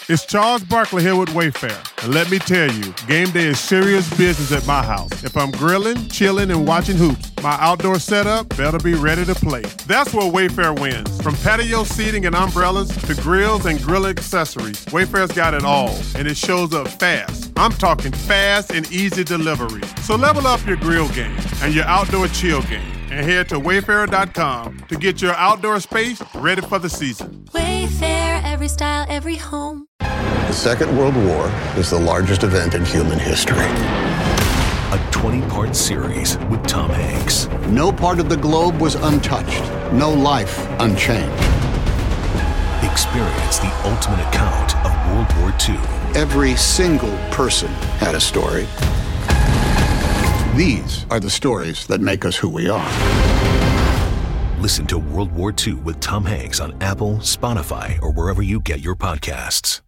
It's Charles Barkley here with Wayfair. And let me tell you, game day is serious business at my house. If I'm grilling, chilling, and watching hoops, my outdoor setup better be ready to play. That's where Wayfair wins. From patio seating and umbrellas to grills and grill accessories, Wayfair's got it all, and it shows up fast. I'm talking fast and easy delivery. So level up your grill game and your outdoor chill game, and head to Wayfair.com to get your outdoor space ready for the season. Wayfair, every style, every home. The Second World War is the largest event in human history. A 20-part series with Tom Hanks. No part of the globe was untouched. No life unchanged. Experience the ultimate account of World War II. Every single person had a story. These are the stories that make us who we are. Listen to World War II with Tom Hanks on Apple, Spotify, or wherever you get your podcasts.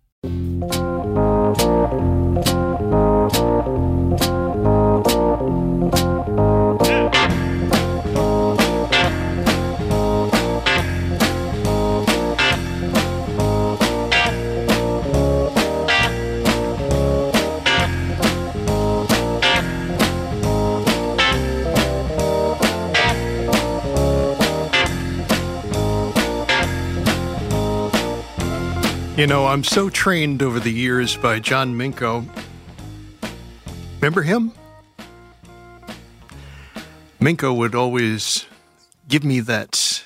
You know, I'm so trained over the years by John Minko. Remember him? Minko would always give me that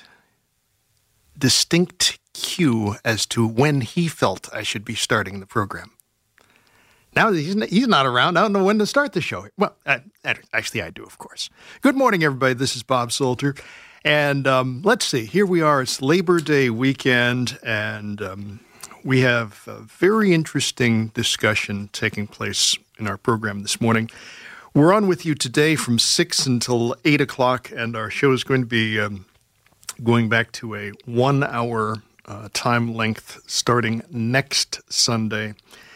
distinct cue as to when he felt I should be starting the program. Now he's not around. I don't know when to start the show. Well, actually, I do, of course. Good morning, everybody. This is Bob Salter. And let's see. Here we are. It's Labor Day weekend, and we have a very interesting discussion taking place in our program this morning. We're on with you today from 6 until 8 o'clock, and our show is going to be going back to a 1-hour time length starting next Sunday.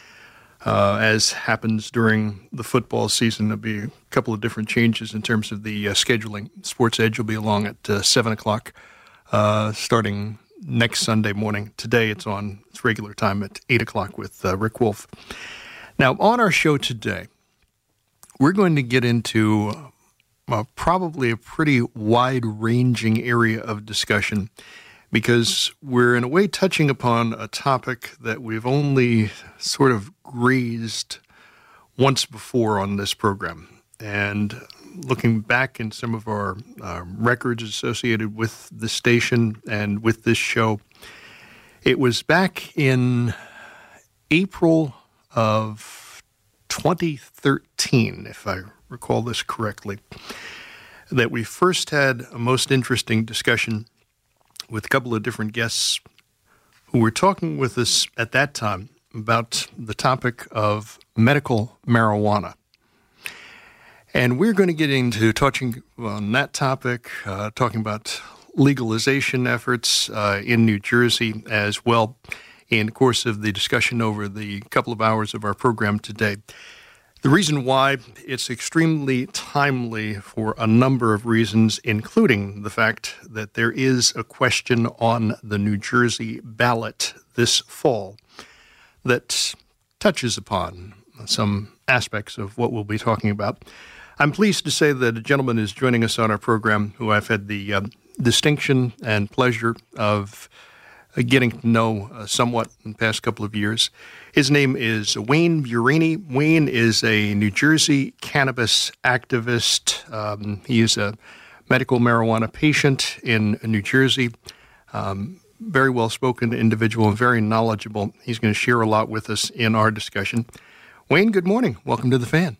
As happens during the football season, there'll be a couple of different changes in terms of the scheduling. Sports Edge will be along at 7 o'clock starting next Sunday morning. Today it's on its regular time at 8 o'clock with Rick Wolf. Now, on our show today, we're going to get into probably a pretty wide-ranging area of discussion because we're in a way touching upon a topic that we've only sort of grazed once before on this program. And looking back in some of our records associated with the station and with this show, it was back in April of 2013, if I recall this correctly, that we first had a most interesting discussion with a couple of different guests who were talking with us at that time about the topic of medical marijuana. And we're going to get into touching on that topic, talking about legalization efforts in New Jersey as well in the course of the discussion over the couple of hours of our program today. The reason why it's extremely timely for a number of reasons, including the fact that there is a question on the New Jersey ballot this fall that touches upon some aspects of what we'll be talking about. I'm pleased to say that a gentleman is joining us on our program who I've had the distinction and pleasure of getting to know somewhat in the past couple of years. His name is Wayne Burini. Wayne is a New Jersey cannabis activist. He is a medical marijuana patient in New Jersey. Very well-spoken individual and very knowledgeable. He's going to share a lot with us in our discussion. Wayne, good morning. Welcome to The Fan.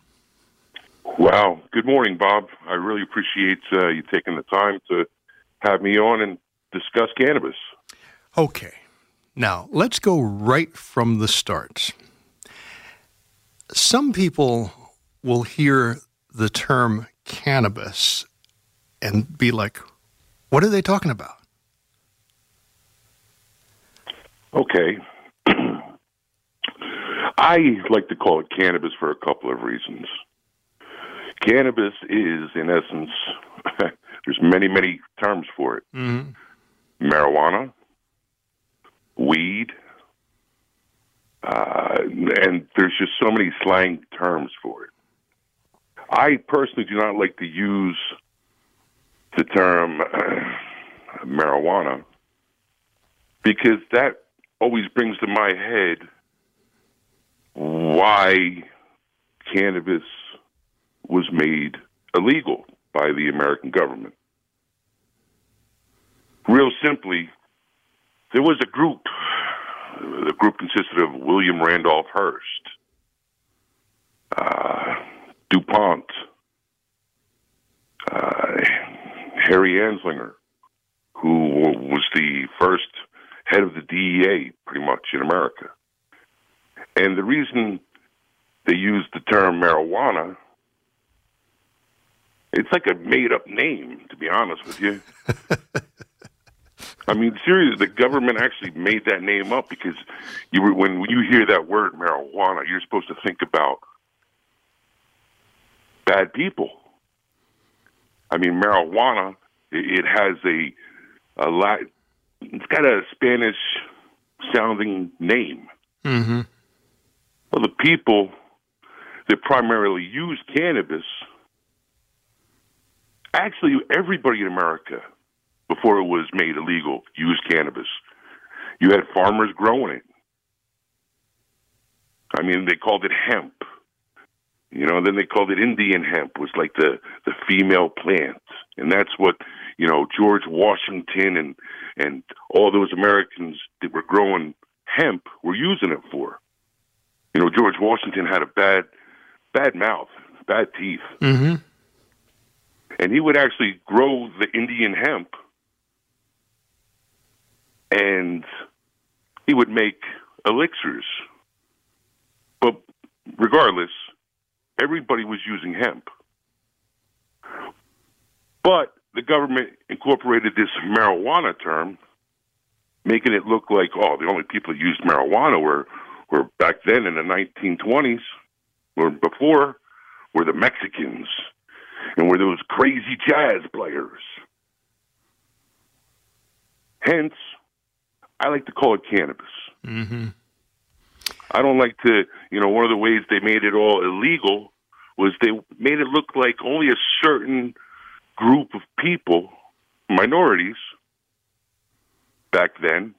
Wow. Good morning, Bob. I really appreciate you taking the time to have me on and discuss cannabis. Okay. Now, let's go right from the start. Some people will hear the term cannabis and be like, what are they talking about? Okay. I like to call it cannabis for a couple of reasons. Cannabis is, in essence, there's many, many terms for it. Mm-hmm. Marijuana, weed, and there's just so many slang terms for it. I personally do not like to use the term marijuana because that always brings to my head why cannabis was made illegal by the American government. Real simply, there was a group. The group consisted of William Randolph Hearst, DuPont, Harry Anslinger, who was the first head of the DEA, pretty much, in America. And the reason they used the term marijuana, it's like a made-up name, to be honest with you. I mean, seriously, the government actually made that name up because when you hear that word marijuana, you're supposed to think about bad people. I mean, marijuana, it has it's got a Spanish-sounding name. Mm-hmm. Well, the people that primarily use cannabis, actually everybody in America, before it was made illegal, used cannabis. You had farmers growing it. I mean, they called it hemp. Then they called it Indian hemp, was like the female plant. And that's what, George Washington and all those Americans that were growing hemp were using it for. George Washington had a bad mouth, bad teeth. Mm-hmm. And he would actually grow the Indian hemp, and he would make elixirs. But regardless, everybody was using hemp. But the government incorporated this marijuana term, making it look like, the only people who used marijuana were back then in the 1920s, or before, were the Mexicans, and were those crazy jazz players. Hence, I like to call it cannabis. Mm-hmm. I don't like to, one of the ways they made it all illegal was they made it look like only a certain group of people, minorities, back then,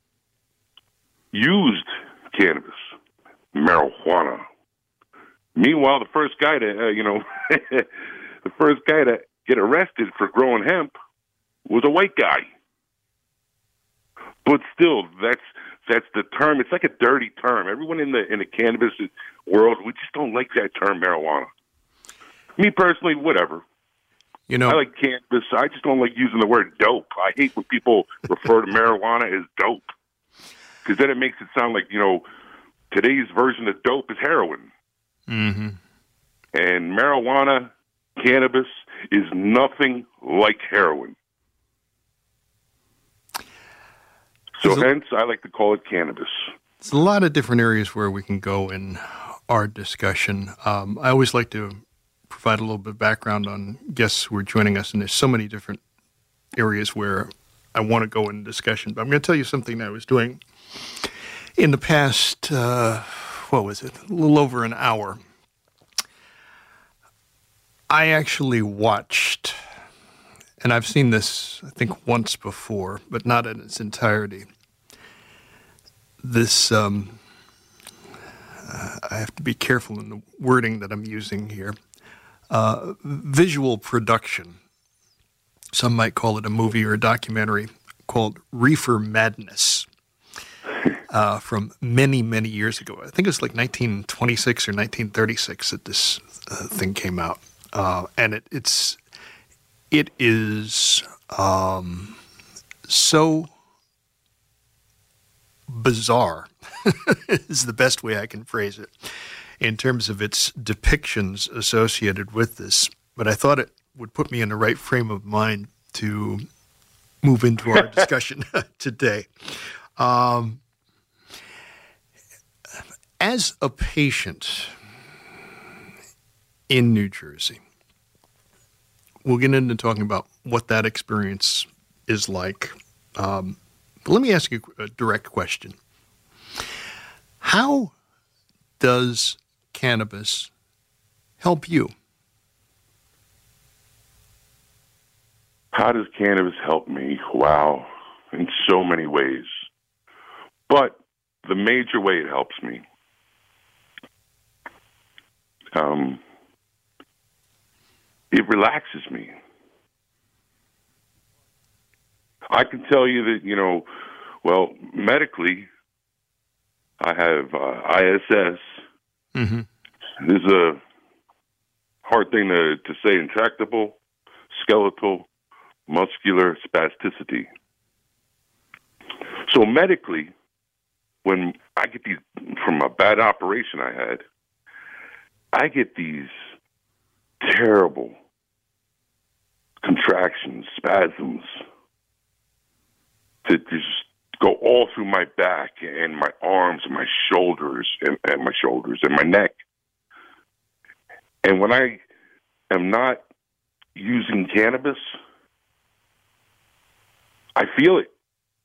used cannabis, marijuana. Meanwhile, the first guy to, the first guy to get arrested for growing hemp was a white guy. But still, that's the term. It's like a dirty term. Everyone in the cannabis world, we just don't like that term, marijuana. Me personally, whatever. I like cannabis. I just don't like using the word dope. I hate when people refer to marijuana as dope, because then it makes it sound like, today's version of dope is heroin. Mm-hmm. And marijuana, cannabis, is nothing like heroin. So hence, I like to call it cannabis. There's a lot of different areas where we can go in our discussion. I always like to provide a little bit of background on guests who are joining us, and there's so many different areas where I want to go in discussion. But I'm going to tell you something that I was doing in the past, a little over an hour. I actually watched, and I've seen this, I think, once before, but not in its entirety. This, I have to be careful in the wording that I'm using here. Visual production. Some might call it a movie or a documentary called Reefer Madness from many, many years ago. I think it was like 1926 or 1936 that this thing came out. And it is so bizarre is the best way I can phrase it in terms of its depictions associated with this. But I thought it would put me in the right frame of mind to move into our discussion today. As a patient in New Jersey, we'll get into talking about what that experience is like. But let me ask you a direct question. How does cannabis help you? How does cannabis help me? Wow, in so many ways. But the major way it helps me, it relaxes me. I can tell you that, well, medically, I have ISS. Mm-hmm. This is a hard thing to say, intractable, skeletal, muscular spasticity. So medically, when I get these, from a bad operation I had, I get these terrible contractions, spasms, that just go all through my back and my arms and my shoulders and my neck. And when I am not using cannabis, I feel it.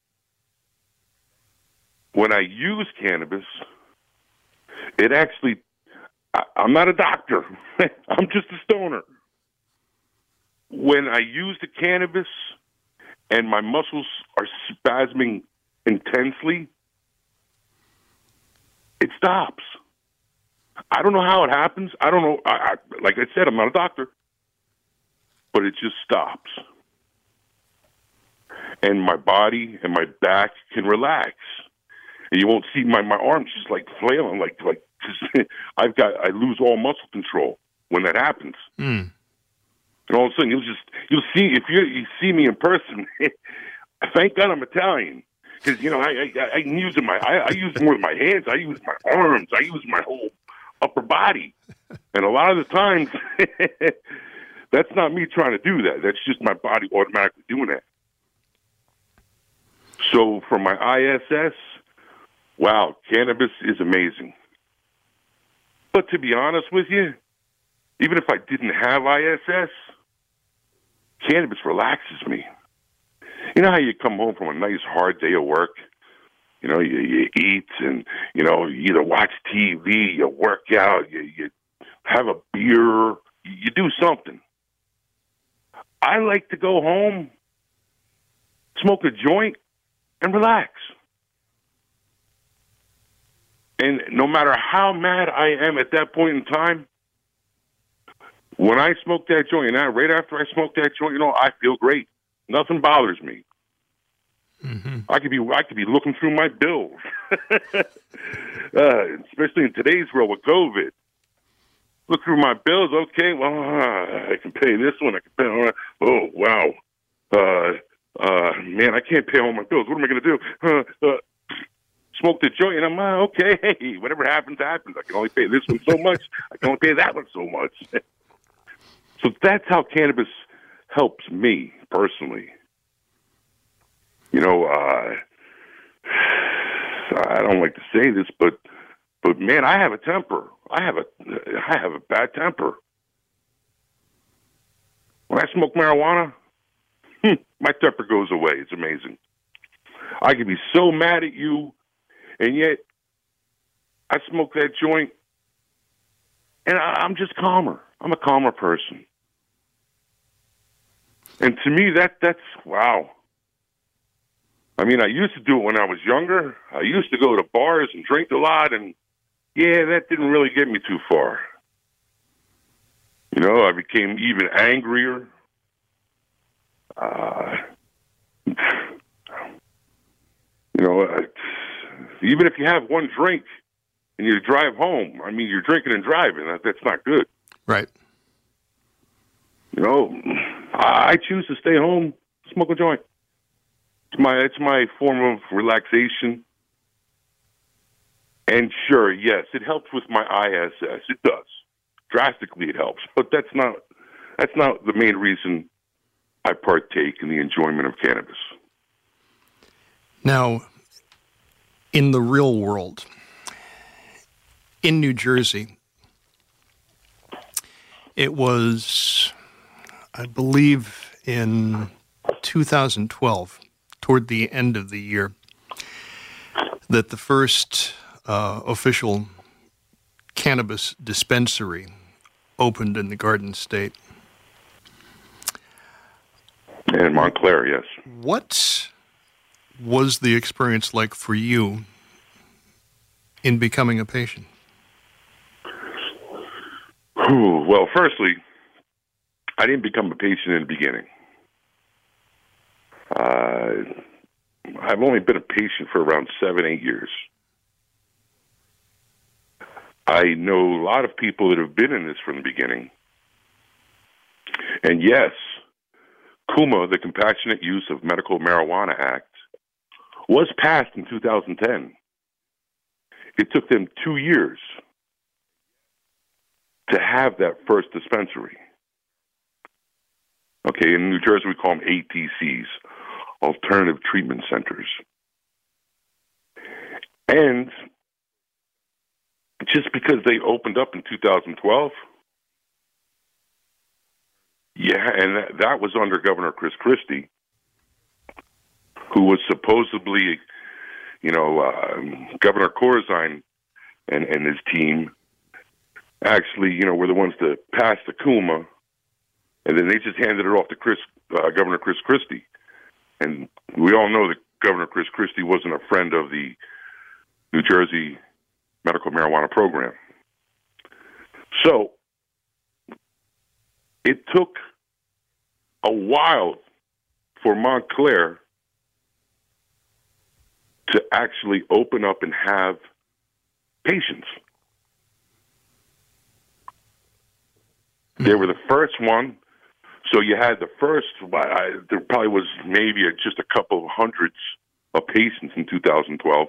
When I use cannabis, it actually, I'm not a doctor. I'm just a stoner. When I use the cannabis and my muscles are spasming intensely, it stops. I don't know how it happens. I don't know. Like I said, I'm not a doctor. But it just stops. And my body and my back can relax. And you won't see my arms just like flailing, like I lose all muscle control when that happens. Mm. And all of a sudden you'll see, if you see me in person, thank God I'm Italian. Because, I use more of my hands, I use my arms, I use my whole upper body. And a lot of the times, that's not me trying to do that. That's just my body automatically doing that. So for my ISS, wow, cannabis is amazing. But to be honest with you, even if I didn't have ISS, cannabis relaxes me. You know how you come home from a nice hard day of work? You eat and, you either watch TV, you work out, you have a beer, you do something. I like to go home, smoke a joint, and relax. And no matter how mad I am at that point in time, when I smoke that joint, and right after I smoke that joint, I feel great. Nothing bothers me. Mm-hmm. I could be looking through my bills, especially in today's world with COVID. Look through my bills. Okay, well, I can pay this one. I can pay. Oh, wow, man, I can't pay all my bills. What am I going to do? Smoke the joint, and I'm okay. Hey, whatever happens, happens. I can only pay this one so much. I can only pay that one so much. So that's how cannabis helps me personally. I don't like to say this, but man, I have a temper. I have a bad temper. When I smoke marijuana, my temper goes away. It's amazing. I can be so mad at you, and yet I smoke that joint, and I'm just calmer. I'm a calmer person. And to me, that's wow. I mean, I used to do it when I was younger. I used to go to bars and drink a lot, and yeah, that didn't really get me too far. I became even angrier. Even if you have one drink and you drive home, I mean, you're drinking and driving. That's not good. Right. I choose to stay home, smoke a joint. It's my form of relaxation. And sure, yes, it helps with my ISS. It does. Drastically it helps. But that's not the main reason I partake in the enjoyment of cannabis. Now, in the real world, in New Jersey, it was, I believe, in 2012, toward the end of the year, that the first official cannabis dispensary opened in the Garden State. In Montclair, yes. What was the experience like for you in becoming a patient? Well, firstly, I didn't become a patient in the beginning. I've only been a patient for around 7-8 years. I know a lot of people that have been in this from the beginning. And yes, CUMA, the Compassionate Use of Medical Marijuana Act, was passed in 2010. It took them 2 years to have that first dispensary. Okay, in New Jersey we call them ATCs, Alternative Treatment Centers. And just because they opened up in 2012, yeah, and that was under Governor Chris Christie, who was supposedly, Governor Corzine and his team actually, were the ones that passed the CUMA, and then they just handed it off to Governor Chris Christie. And we all know that Governor Chris Christie wasn't a friend of the New Jersey medical marijuana program. So it took a while for Montclair to actually open up and have patients. They were the first one. So you had the first, there probably was maybe just a couple of hundreds of patients in 2012.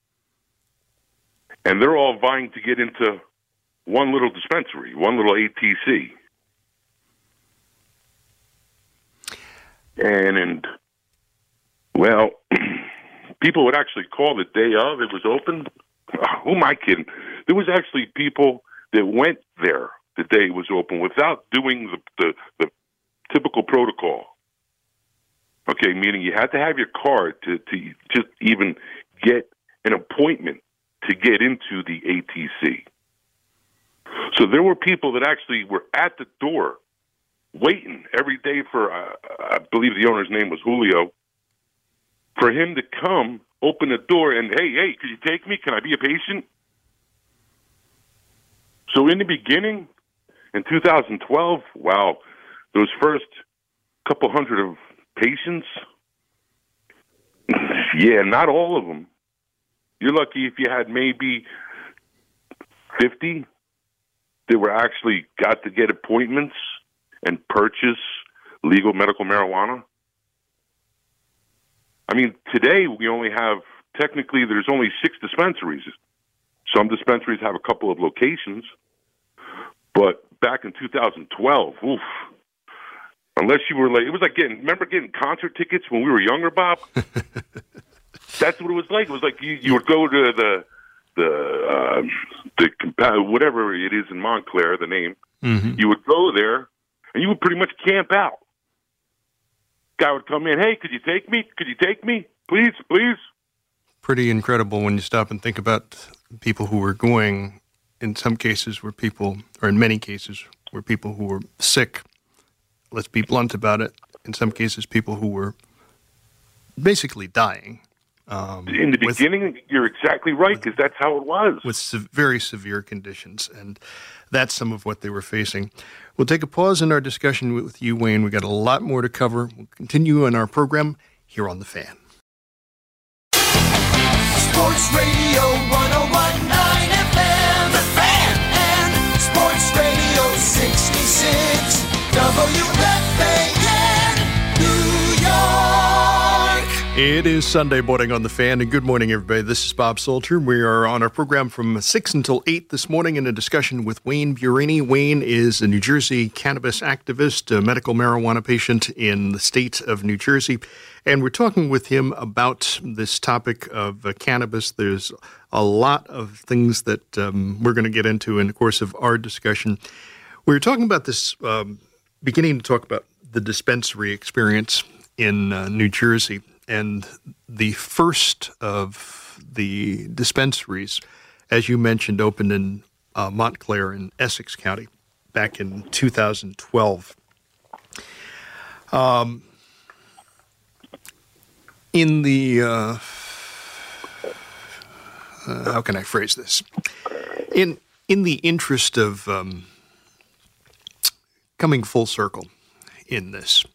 And they're all vying to get into one little dispensary, one little ATC. And well, people would actually call the day of it was open. Who am I kidding? There was actually people that went there the day it was open without doing the typical protocol. Okay, meaning you had to have your card to just even get an appointment to get into the ATC. So there were people that actually were at the door waiting every day for, I believe the owner's name was Julio, for him to come, open the door, and, hey, could you take me? Can I be a patient? So in the beginning, in 2012, wow, those first couple hundred of patients, yeah, not all of them. You're lucky if you had maybe 50 that were actually got to get appointments and purchase legal medical marijuana. I mean, today we only have, technically there's only 6 dispensaries. Some dispensaries have a couple of locations, but back in 2012, oof, unless you were like, it was like remember getting concert tickets when we were younger, Bob? That's what it was like. It was like you would go to the whatever it is in Montclair, the name. Mm-hmm. You would go there, and you would pretty much camp out. Guy would come in, hey, could you take me? Could you take me? Please, please. Pretty incredible when you stop and think about people who were going. In some cases were people, or in many cases, were people who were sick. Let's be blunt about it. In some cases, people who were basically dying. In the beginning, you're exactly right, because that's how it was. With very severe conditions, and that's some of what they were facing. We'll take a pause in our discussion with you, Wayne. We've got a lot more to cover. We'll continue in our program here on The Fan. Sports Radio 101.9 FM, The Fan, and Sports Radio 66, WFAN, New York. It is Sunday morning on The Fan, and good morning, everybody. This is Bob Salter. We are on our program from 6 until 8 this morning in a discussion with Wayne Burini. Wayne is a New Jersey cannabis activist, a medical marijuana patient in the state of New Jersey, and we're talking with him about this topic of cannabis. There's a lot of things that we're going to get into in the course of our discussion. We were talking about this, beginning to talk about the dispensary experience in New Jersey. And the first of the dispensaries, as you mentioned, opened in Montclair in Essex County back in 2012. In the, how can I phrase this? In the interest of coming full circle in this,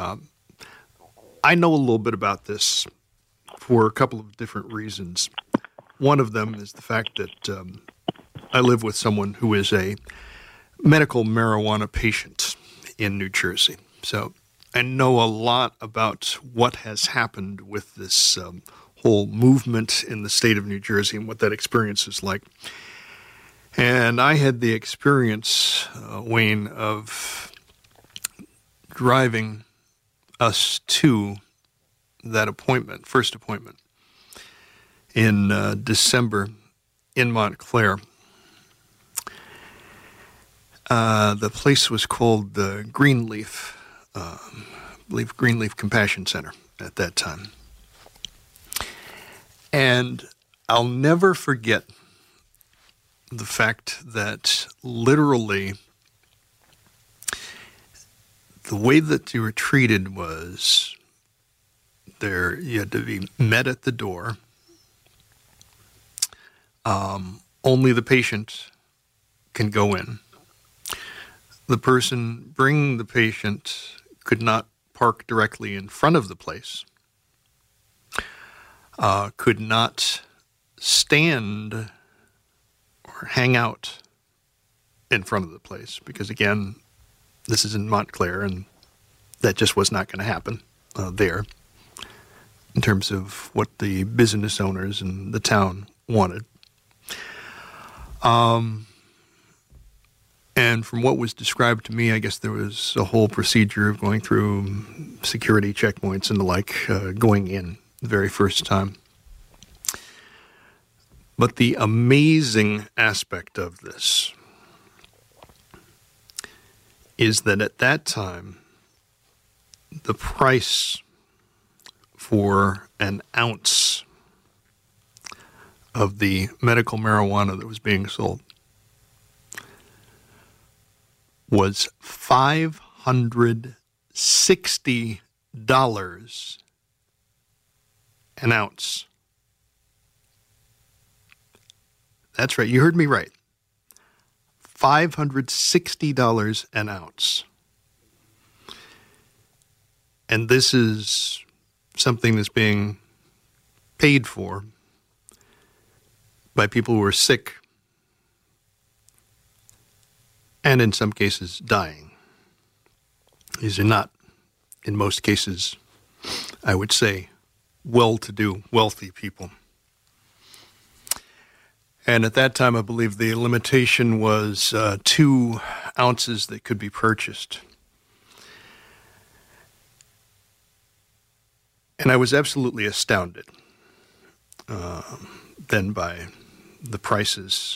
I know a little bit about this for a couple of different reasons. One of them is the fact that I live with someone who is a medical marijuana patient in New Jersey. So I know a lot about what has happened with this whole movement in the state of New Jersey and what that experience is like. And I had the experience, Wayne, of driving us to that appointment, first appointment, in December in Montclair. The place was called the Greenleaf, I believe Greenleaf Compassion Center at that time. And I'll never forget the fact that literally the way that you were treated was you had to be met at the door. Only the patient can go in. The person bringing the patient could not park directly in front of the place, could not stand or hang out in front of the place, because again, this is in Montclair, and that just was not going to happen there in terms of what the business owners and the town wanted. And from what was described to me, I guess there was a whole procedure of going through security checkpoints and the like, going in the very first time. But the amazing aspect of this is that at that time, the price for an ounce of the medical marijuana that was being sold was $560 an ounce. That's right, you heard me right. $560 an ounce. And this is something that's being paid for by people who are sick and in some cases dying. These are not, in most cases, I would say, well-to-do, wealthy people. And at that time, I believe the limitation was 2 ounces that could be purchased. And I was absolutely astounded then by the prices.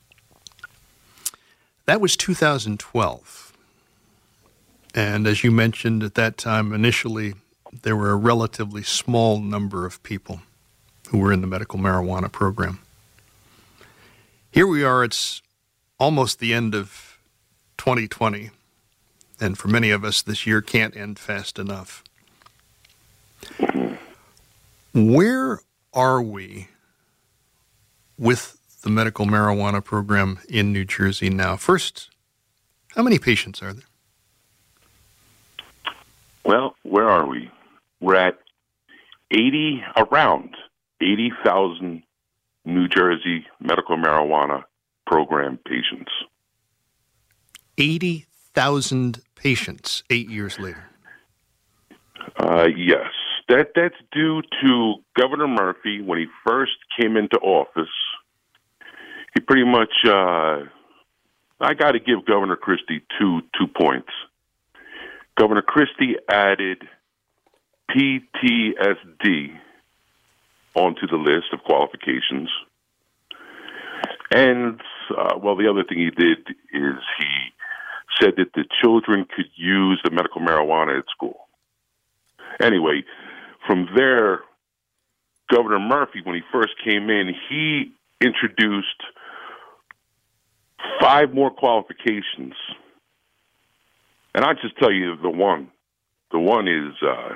That was 2012. And as you mentioned, at that time, initially, there were a relatively small number of people who were in the medical marijuana program. Here we are, it's almost the end of 2020, and for many of us, this year can't end fast enough. Where are we with the medical marijuana program in New Jersey now? First, how many patients are there? Well, where are we? We're at around 80,000 New Jersey medical marijuana program patients. 80,000 patients 8 years later. Yes. That's due to Governor Murphy. When he first came into office, he pretty much, I got to give Governor Christie two points. Governor Christie added PTSD onto the list of qualifications. And, the other thing he did is he said that the children could use the medical marijuana at school. Anyway, from there, Governor Murphy, when he first came in, he introduced 5 more qualifications. And I just tell you the one. The one is,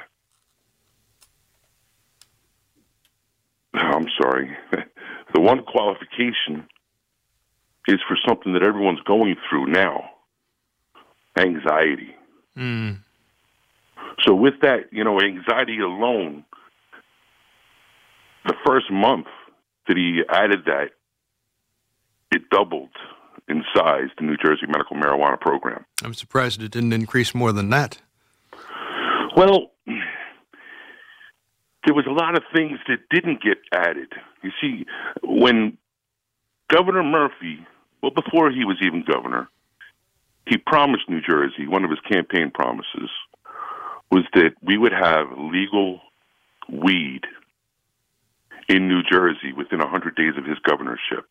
I'm sorry. The one qualification is for something that everyone's going through now. Anxiety. So with that, anxiety alone, the first month that he added that, it doubled in size the New Jersey medical marijuana program. I'm surprised it didn't increase more than that. Well, there was a lot of things that didn't get added. You see, when Governor Murphy, before he was even governor, he promised New Jersey, one of his campaign promises, was that we would have legal weed in New Jersey within 100 days of his governorship.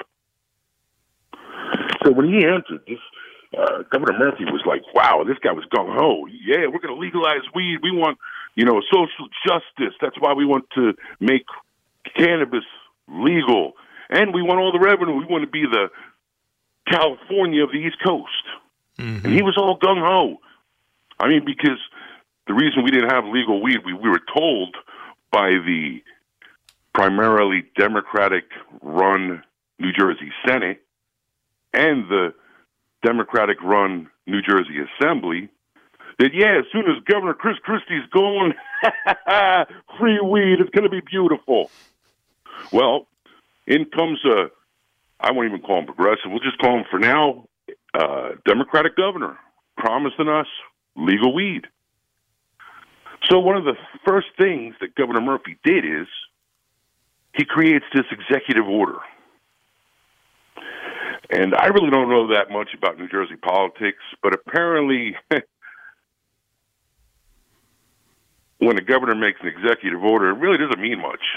So when he entered, this Governor Murphy was like, wow, this guy was gung-ho. Yeah, we're going to legalize weed. We want, social justice. That's why we want to make cannabis legal. And we want all the revenue. We want to be the California of the East Coast. And he was all gung-ho. I mean, because the reason we didn't have legal weed, we were told by the primarily Democratic-run New Jersey Senate and the Democratic-run New Jersey Assembly that, as soon as Governor Chris Christie's gone, free weed, it's going to be beautiful. Well, in comes I won't even call him progressive. We'll just call him, for now, Democratic governor promising us legal weed. So one of the first things that Governor Murphy did is he creates this executive order. And I really don't know that much about New Jersey politics, but apparently when a governor makes an executive order, it really doesn't mean much.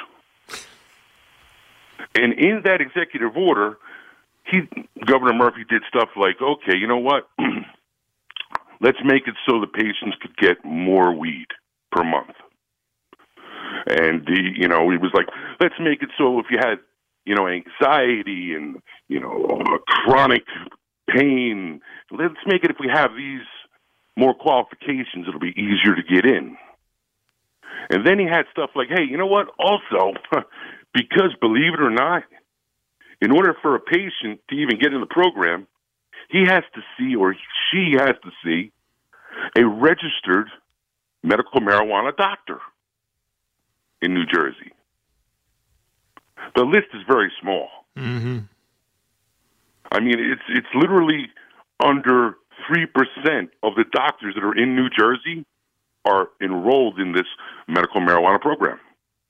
And in that executive order, Governor Murphy did stuff like, okay, you know what? Let's make it so the patients could get more weed per month. And, he was like, let's make it so if you had, anxiety and, chronic pain, let's make it if we have these more qualifications, it'll be easier to get in. And then he had stuff like, hey, you know what? Also, because believe it or not, in order for a patient to even get in the program, he has to see, or she has to see, a registered medical marijuana doctor in New Jersey. The list is very small. I mean, it's literally under 3% of the doctors that are in New Jersey are enrolled in this medical marijuana program.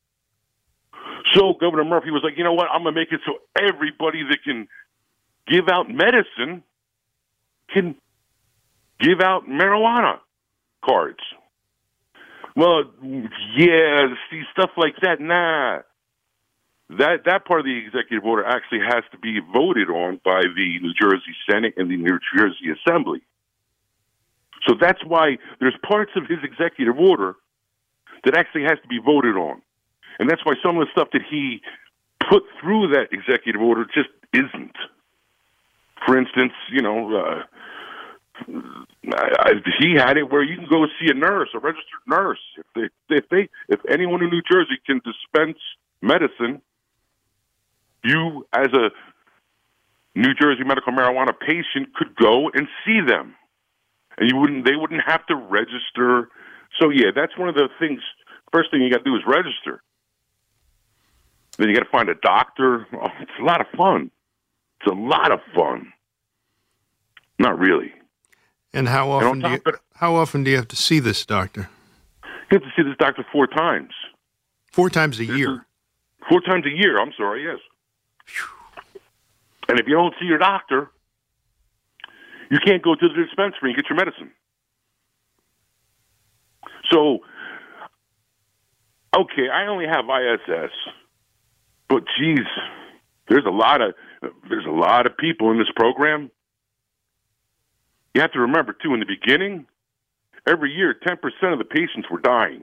So Governor Murphy was like, you know what, I'm going to make it so everybody that can give out medicine can give out marijuana cards. Well, see, stuff like that, nah. That part of the executive order actually has to be voted on by the New Jersey Senate and the New Jersey Assembly. So that's why there's parts of his executive order that actually has to be voted on. And that's why some of the stuff that he put through that executive order just isn't. For instance, he had it where you can go see a nurse, a registered nurse. If anyone in New Jersey can dispense medicine, you as a New Jersey medical marijuana patient could go and see them, and they wouldn't have to register. So that's one of the things. First thing you got to do is register. Then you got to find a doctor. Oh, it's a lot of fun. It's a lot of fun. Not really. And how often do you have to see this doctor? You have to see this doctor 4 times. 4 times a year? 4 times a year, I'm sorry, yes. And if you don't see your doctor, you can't go to the dispensary and get your medicine. So, okay, I only have ISS, but geez, there's a lot of people in this program. You have to remember, too, in the beginning, every year, 10% of the patients were dying.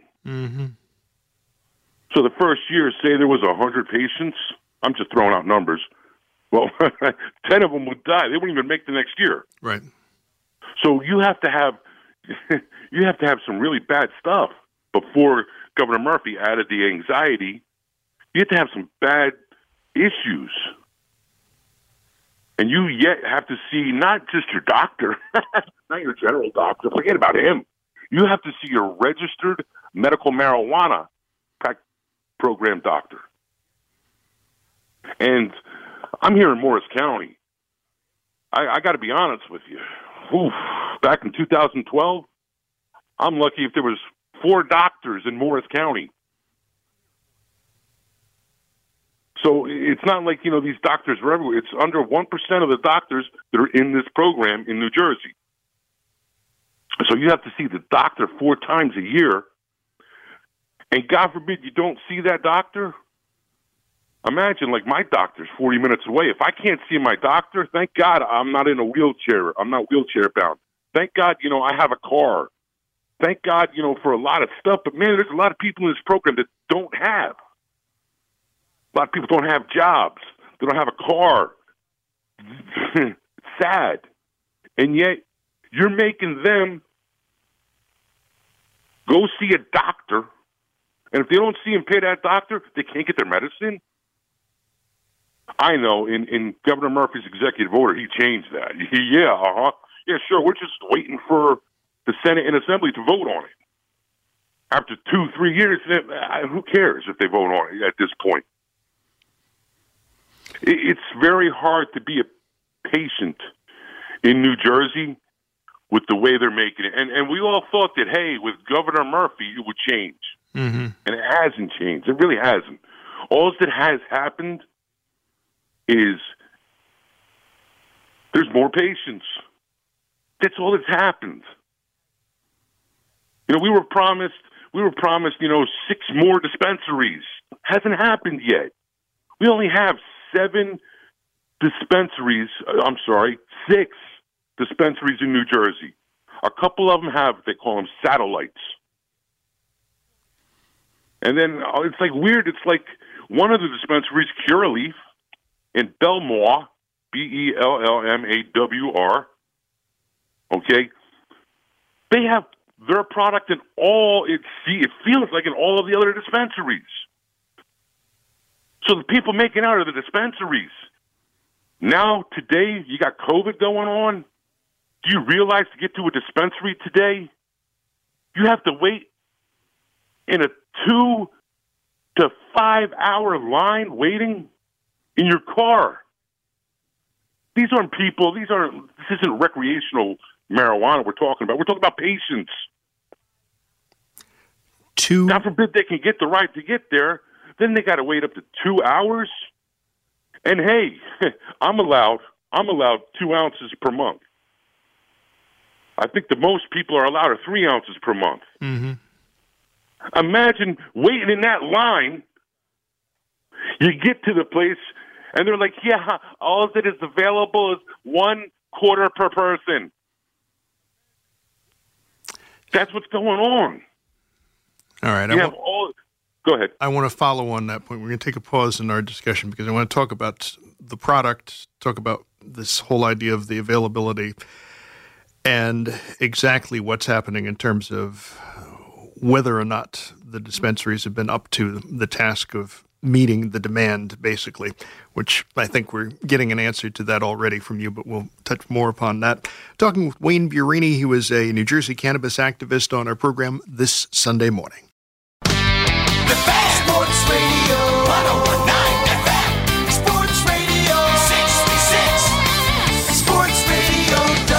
So the first year, say there was 100 patients, I'm just throwing out numbers, Well, 10 of them would die. They wouldn't even make the next year. Right. So you have to have some really bad stuff before Governor Murphy added the anxiety. You have to have some bad issues. And you yet have to see not just your doctor, not your general doctor, forget about him. You have to see your registered medical marijuana program doctor. And I'm here in Morris County. I got to be honest with you. Oof, back in 2012, I'm lucky if there was 4 doctors in Morris County. So it's not like, these doctors are everywhere. It's under 1% of the doctors that are in this program in New Jersey. So you have to see the doctor 4 times a year. And God forbid you don't see that doctor. Imagine, like, my doctor's 40 minutes away. If I can't see my doctor, thank God I'm not in a wheelchair. I'm not wheelchair bound. Thank God, I have a car. Thank God, for a lot of stuff. But, man, there's a lot of people in this program that don't have. A lot of people don't have jobs. They don't have a car. It's sad. And yet you're making them go see a doctor. And if they don't see and pay that doctor, they can't get their medicine. I know in Governor Murphy's executive order, he changed that. Yeah, sure. We're just waiting for the Senate and Assembly to vote on it. After 2-3 years, who cares if they vote on it at this point? It's very hard to be a patient in New Jersey with the way they're making it. And we all thought that, hey, with Governor Murphy, it would change. Mm-hmm. And it hasn't changed. It really hasn't. All that has happened is there's more patients. That's all that's happened. We were promised, 6 more dispensaries. Hasn't happened yet. We only have 6 dispensaries in New Jersey. A couple of them they call them satellites. And then it's like weird. It's like one of the dispensaries, Curaleaf, in Belmar, Bellmawr, okay? They have their product in it feels like in all of the other dispensaries. So the people making out of the dispensaries. Now, today, you got COVID going on. Do you realize to get to a dispensary today, you have to wait in a 2 to 5 hour line waiting in your car? These aren't people. This isn't recreational marijuana we're talking about. We're talking about patients. God forbid they can get the right to get there. Then they got to wait up to 2 hours. And hey, I'm allowed 2 ounces per month. I think the most people are allowed 3 ounces per month. Mm-hmm. Imagine waiting in that line. You get to the place, and they're like, yeah, all that is available is 1 quarter per person. That's what's going on. All right. Go ahead. I want to follow on that point. We're going to take a pause in our discussion because I want to talk about the product, talk about this whole idea of the availability and exactly what's happening in terms of whether or not the dispensaries have been up to the task of meeting the demand, basically, which I think we're getting an answer to that already from you, but we'll touch more upon that. Talking with Wayne Burini, who is a New Jersey cannabis activist on our program this Sunday morning. The Fan. Sports Radio 101.9 FM. Sports Radio 66. Sports Radio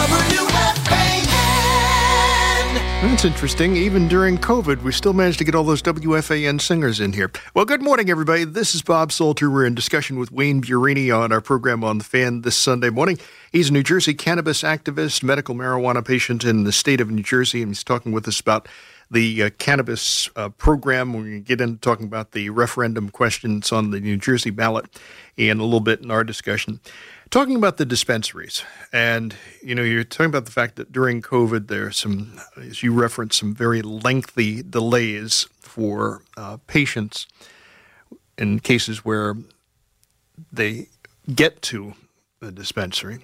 WFAN. That's interesting. Even during COVID, we still managed to get all those WFAN singers in here. Well, good morning, everybody. This is Bob Salter. We're in discussion with Wayne Burini on our program on The Fan this Sunday morning. He's a New Jersey cannabis activist, medical marijuana patient in the state of New Jersey, and he's talking with us about the cannabis program. We're going to get into talking about the referendum questions on the New Jersey ballot and a little bit in our discussion. Talking about the dispensaries, and, you're talking about the fact that during COVID, there are some, as you referenced, some very lengthy delays for patients in cases where they get to the dispensary.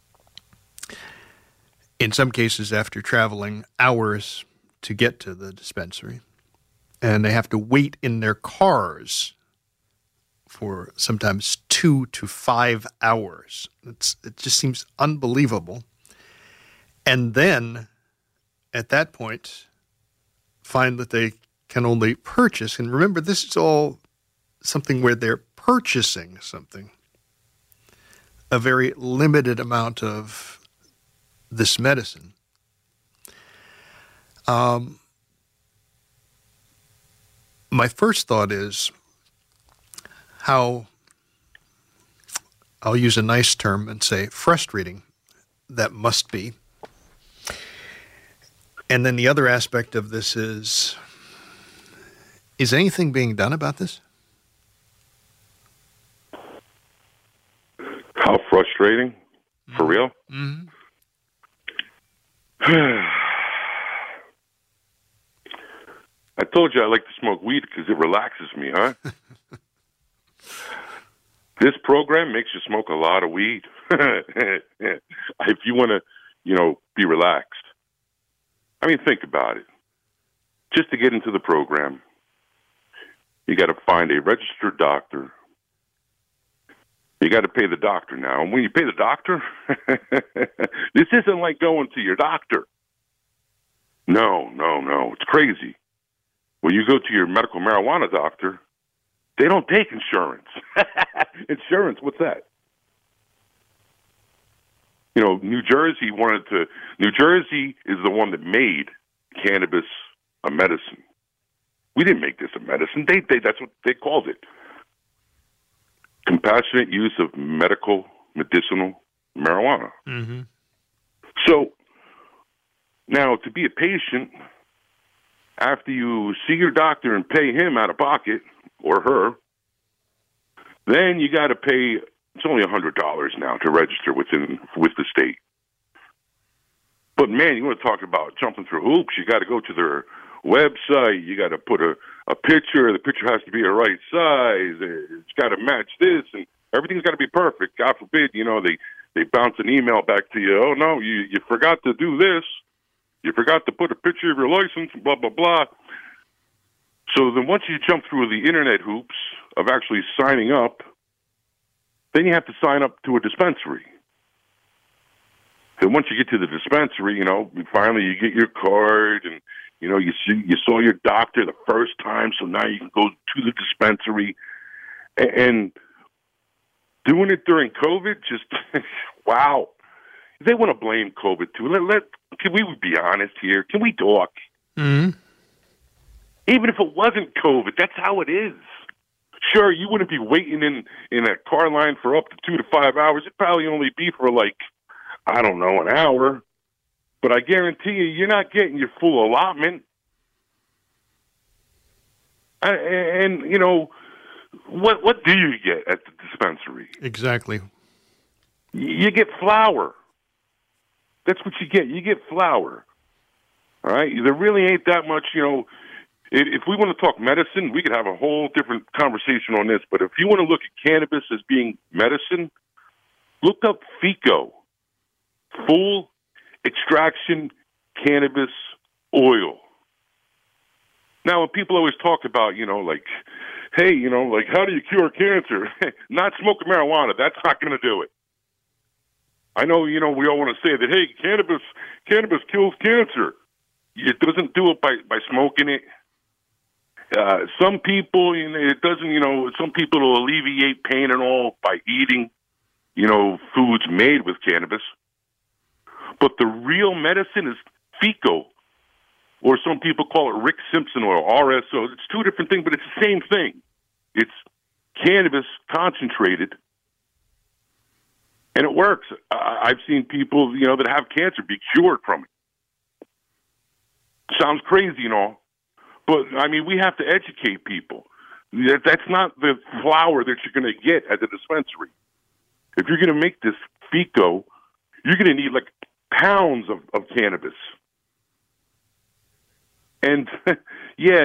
In some cases, after traveling hours to get to the dispensary, and they have to wait in their cars for sometimes 2 to 5 hours. It just seems unbelievable. And then, at that point, find that they can only purchase. And remember, this is all something where they're purchasing something. A very limited amount of this medicine. My first thought is how, I'll use a nice term and say frustrating that must be. And then the other aspect of this is anything being done about this? How frustrating? For real? Mm-hmm. I told you I like to smoke weed because it relaxes me, huh? This program makes you smoke a lot of weed. If you want to, be relaxed. I mean, think about it. Just to get into the program, you got to find a registered doctor. You got to pay the doctor now. And when you pay the doctor, this isn't like going to your doctor. No. It's crazy. When you go to your medical marijuana doctor, they don't take insurance. Insurance, what's that? New Jersey is the one that made cannabis a medicine. We didn't make this a medicine. That's what they called it. Compassionate use of medicinal marijuana. Mm-hmm. So, now to be a patient, after you see your doctor and pay him out of pocket, or her, then you got to pay, it's only $100 now to register with the state. But man, you want to talk about jumping through hoops, you got to go to their website, you got to put a picture, the picture has to be the right size, it's got to match this, and everything's got to be perfect. God forbid, they bounce an email back to you, oh no, you forgot to do this, you forgot to put a picture of your license, blah, blah, blah. So then once you jump through the internet hoops of actually signing up, then you have to sign up to a dispensary. And once you get to the dispensary, finally you get your card and, you saw your doctor the first time, so now you can go to the dispensary. And doing it during COVID, just, wow. They want to blame COVID too. Can we be honest here? Can we talk? Mm-hmm. Even if it wasn't COVID, that's how it is. Sure, you wouldn't be waiting in a car line for up to 2 to 5 hours. It'd probably only be for an hour. But I guarantee you're not getting your full allotment. And what do you get at the dispensary? Exactly. You get flour. That's what you get. You get flour. All right? There really ain't that much, If we want to talk medicine, we could have a whole different conversation on this. But if you want to look at cannabis as being medicine, look up FECO, full extraction cannabis oil. Now, when people always talk about, hey, how do you cure cancer? Not smoking marijuana. That's not going to do it. I know, we all want to say that, hey, cannabis kills cancer. It doesn't do it by smoking it. Some people, it doesn't, some people will alleviate pain and all by eating, foods made with cannabis. But the real medicine is FECO, or some people call it Rick Simpson oil, RSO. It's two different things, but it's the same thing. It's cannabis concentrated, and it works. I've seen people, that have cancer be cured from it. Sounds crazy and all. But, we have to educate people. That's not the flour that you're going to get at the dispensary. If you're going to make this FECO, you're going to need, pounds of cannabis. And, yeah,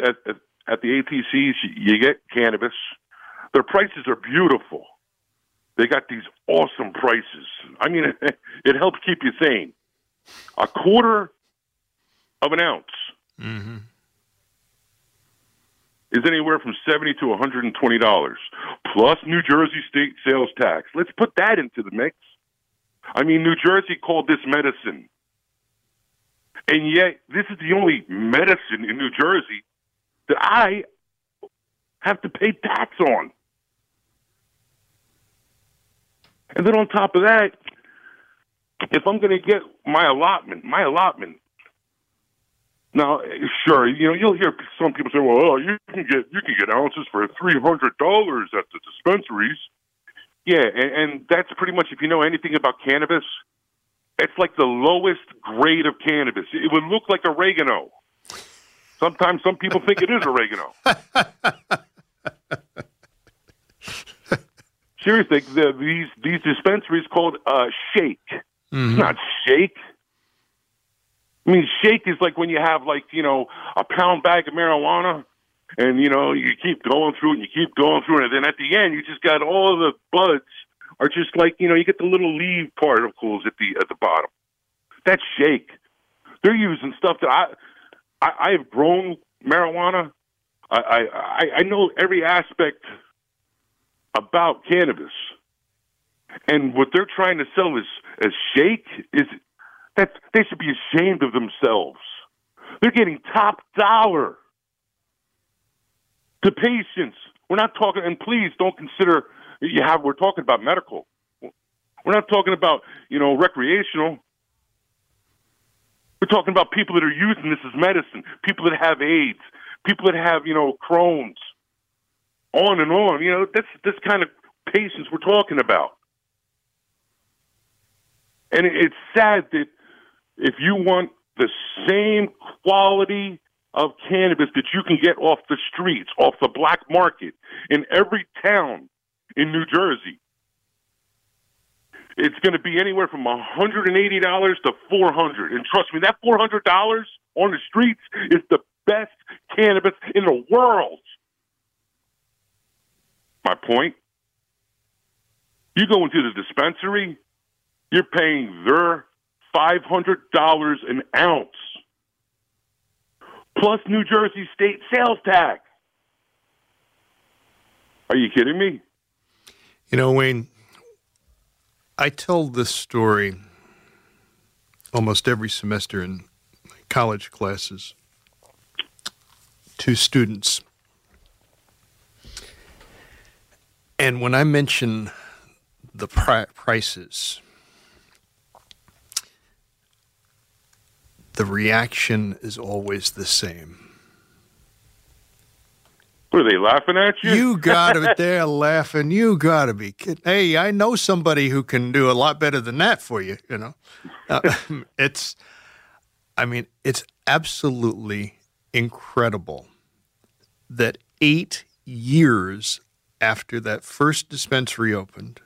at the ATCs, you get cannabis. Their prices are beautiful. They got these awesome prices. I mean, it helps keep you sane. A quarter of an ounce is anywhere from $70 to $120, plus New Jersey state sales tax. Let's put that into the mix. I mean, New Jersey called this medicine. And yet, this is the only medicine in New Jersey that I have to pay tax on. And then on top of that, if I'm going to get my allotment, now, sure, you'll hear some people say, well, you can get ounces for $300 at the dispensaries. Yeah, and that's pretty much, if you know anything about cannabis, it's like the lowest grade of cannabis. It would look like oregano. Sometimes some people think it is oregano. Seriously, these dispensaries called Shake. It's not Shake. I mean, Shake is like when you have, a pound bag of marijuana, and, you keep going through it, and you keep going through it, and then at the end, you just got all the buds are just like, you get the little leaf particles at the bottom. That's Shake. They're using stuff that I have grown marijuana. I know every aspect about cannabis, and what they're trying to sell as Shake is that they should be ashamed of themselves. They're getting top dollar to patients. We're not talking, and please don't consider we're talking about medical. We're not talking about recreational. We're talking about people that are using this as medicine, people that have AIDS, people that have Crohn's. On and on, that's this kind of patients we're talking about. And it's sad that if you want the same quality of cannabis that you can get off the streets, off the black market, in every town in New Jersey, it's going to be anywhere from $180 to $400. And trust me, that $400 on the streets is the best cannabis in the world. My point, you go into the dispensary, you're paying their $500 an ounce, plus New Jersey state sales tax. Are you kidding me? Wayne, I tell this story almost every semester in college classes to students. And when I mention the prices, the reaction is always the same. What, are they laughing at you? They're laughing. You got to be kidding. Hey, I know somebody who can do a lot better than that for you, It's absolutely incredible that 8 years after that first dispensary opened,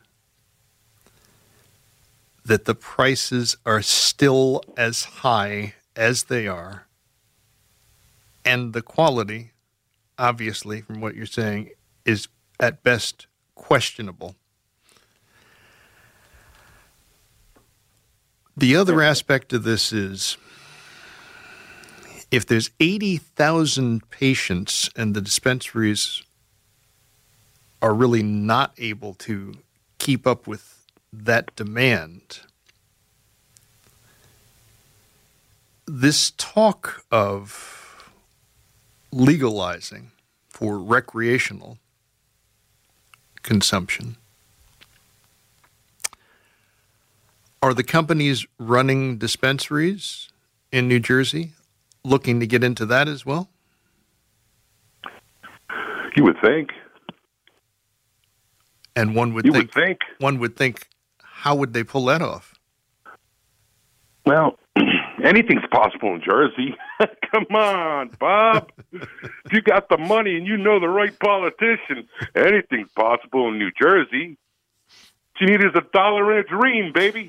that the prices are still as high as they are, and the quality, obviously, from what you're saying, is at best questionable. The other aspect of this is, if there's 80,000 patients and the dispensaries are really not able to keep up with that demand, this talk of legalizing for recreational consumption, are the companies running dispensaries in New Jersey looking to get into that as well? You would think. And one would think, how would they pull that off? Well, anything's possible in Jersey. Come on, Bob. If you got the money and you know the right politician, anything's possible in New Jersey. What you need is $1 and a dream, baby.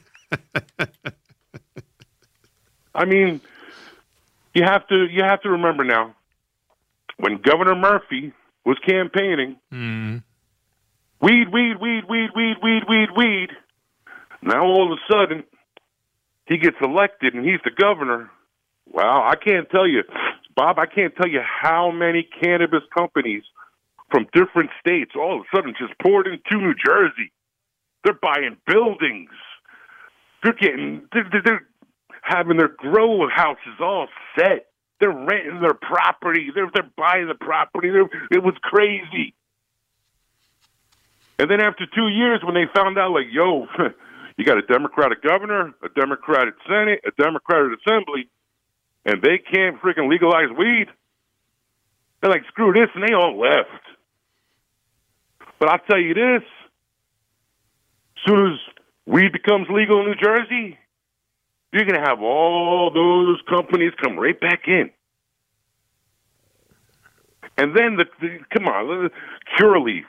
I mean, you have to remember now, when Governor Murphy was campaigning, Weed. Now all of a sudden, he gets elected and he's the governor. Well, I can't tell you, Bob, how many cannabis companies from different states all of a sudden just poured into New Jersey. They're buying buildings. They're having their grow houses all set. They're renting their property. They're buying the property. It was crazy. And then after 2 years, when they found out, like, yo, you got a Democratic governor, a Democratic Senate, a Democratic Assembly, and they can't freaking legalize weed, they're like, screw this, and they all left. But I'll tell you this, as soon as weed becomes legal in New Jersey, you're going to have all those companies come right back in. And then, come on, Curaleaf.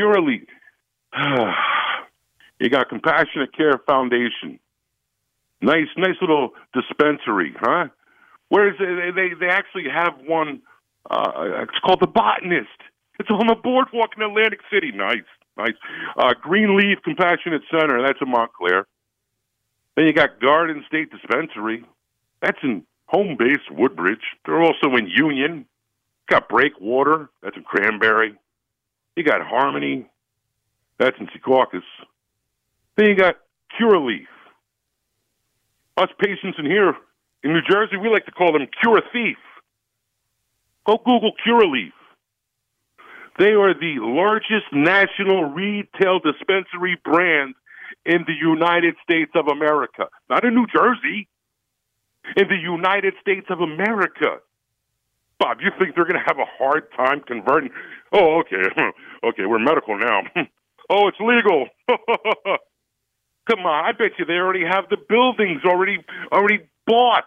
You got Compassionate Care Foundation. Nice little dispensary, huh? Whereas they actually have one, it's called The Botanist. It's on the boardwalk in Atlantic City. Nice. Greenleaf Compassionate Center, that's in Montclair. Then you got Garden State Dispensary. That's in home base, Woodbridge. They're also in Union. Got Breakwater. That's in Cranberry. You got Harmony. That's in Secaucus. Then you got Curaleaf. Us patients in here in New Jersey, we like to call them Cure Thief. Go Google Curaleaf. They are the largest national retail dispensary brand in the United States of America. Not in New Jersey. In the United States of America. Bob, you think they're going to have a hard time converting? Oh, okay. Okay, we're medical now. Oh, it's legal. Come on, I bet you they already have the buildings already bought.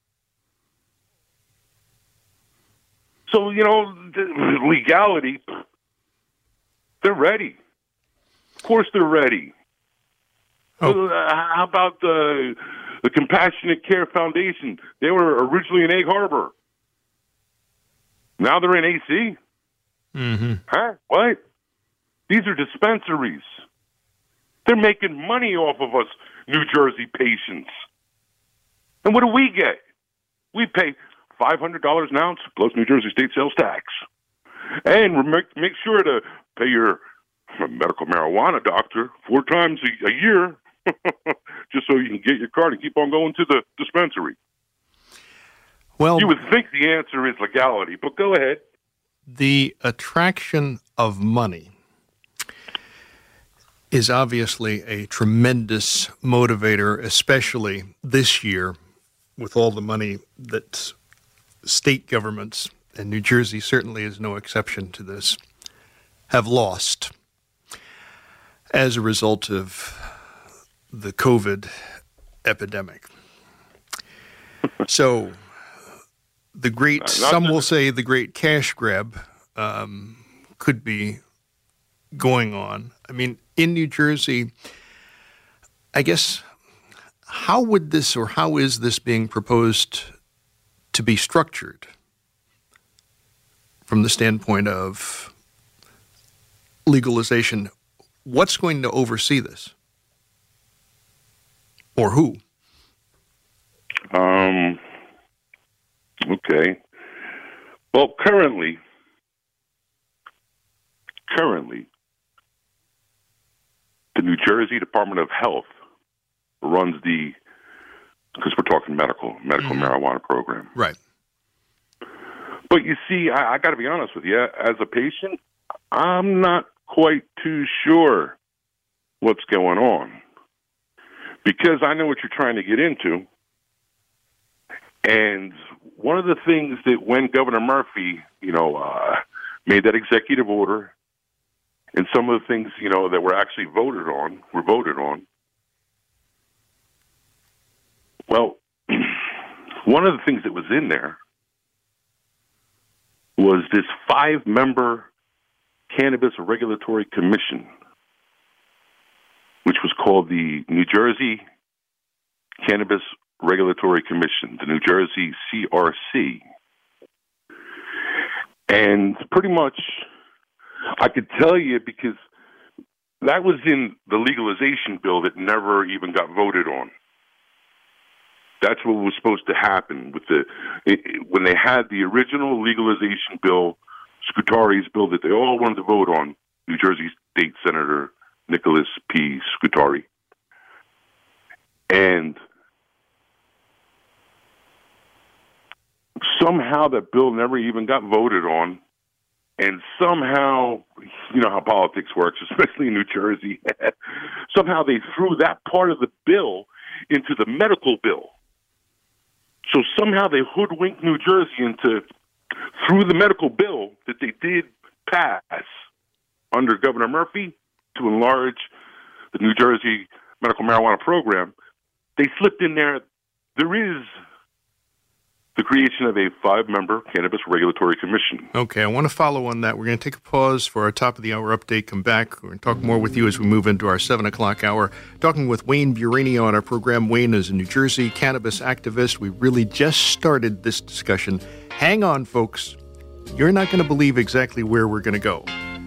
So, the legality, they're ready. Of course they're ready. Oh. How about the Compassionate Care Foundation? They were originally in Egg Harbor. Now they're in AC. Mm-hmm. Huh? What? These are dispensaries. They're making money off of us New Jersey patients. And what do we get? We pay $500 an ounce plus New Jersey state sales tax. And make sure to pay your medical marijuana doctor 4 times a year just so you can get your card and keep on going to the dispensary. Well, you would think the answer is legality, but go ahead. The attraction of money is obviously a tremendous motivator, especially this year with all the money that state governments, and New Jersey certainly is no exception to this, have lost as a result of the COVID epidemic. So some will say the great cash grab could be going on. I mean, in New Jersey, I guess, how is this being proposed to be structured from the standpoint of legalization? What's going to oversee this? Or who? Okay. Well, currently, the New Jersey Department of Health runs because we're talking medical marijuana program. Right. But you see, I got to be honest with you, as a patient, I'm not quite too sure what's going on. Because I know what you're trying to get into. And one of the things that when Governor Murphy, made that executive order, and some of the things, that were actually voted on. Well, one of the things that was in there was this 5-member Cannabis Regulatory Commission, which was called the New Jersey Cannabis Regulatory Commission, the New Jersey CRC. And pretty much, I could tell you because That was in the legalization bill that never even got voted on. That's what was supposed to happen with when they had the original legalization bill, Scutari's bill that they all wanted to vote on, New Jersey State Senator Nicholas P. Scutari. And somehow that bill never even got voted on. And somehow, you know how politics works, especially in New Jersey, somehow they threw that part of the bill into the medical bill. So somehow they hoodwinked New Jersey through the medical bill that they did pass under Governor Murphy to enlarge the New Jersey medical marijuana program. They slipped in there is the creation of a 5-member Cannabis Regulatory Commission. Okay, I want to follow on that. We're going to take a pause for our top-of-the-hour update, come back. We're going to talk more with you as we move into our 7 o'clock hour. Talking with Wayne Buranio on our program. Wayne is a New Jersey cannabis activist. We really just started this discussion. Hang on, folks. You're not going to believe exactly where we're going to go.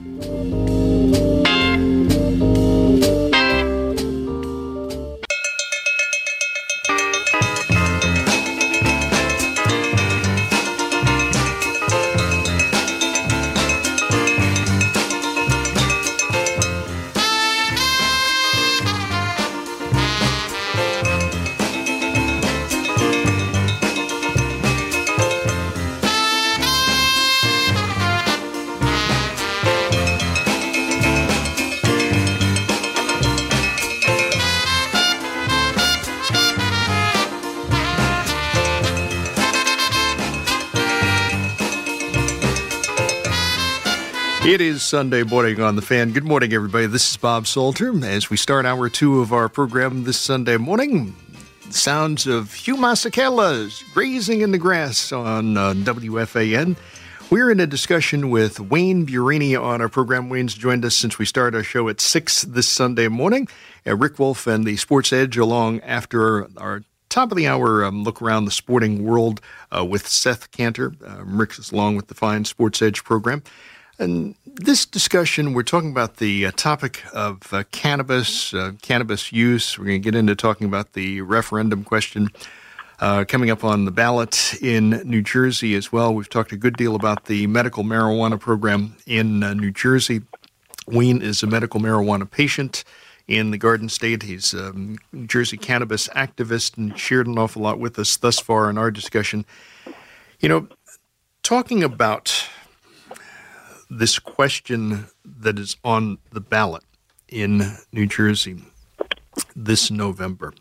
It is Sunday morning on The Fan. Good morning, everybody. This is Bob Salter. As we start hour 2 of our program this Sunday morning, sounds of Hugh Masekela's grazing in the grass on WFAN. We're in a discussion with Wayne Buranio on our program. Wayne's joined us since we started our show at 6 this Sunday morning. Rick Wolf and the Sports Edge along after our top of the hour look around the sporting world with Seth Cantor. Rick is along with the fine Sports Edge program. And this discussion, we're talking about the topic of cannabis use. We're going to get into talking about the referendum question coming up on the ballot in New Jersey as well. We've talked a good deal about the medical marijuana program in New Jersey. Wayne is a medical marijuana patient in the Garden State. He's a New Jersey cannabis activist and shared an awful lot with us thus far in our discussion. You know, talking about this question that is on the ballot in New Jersey this November,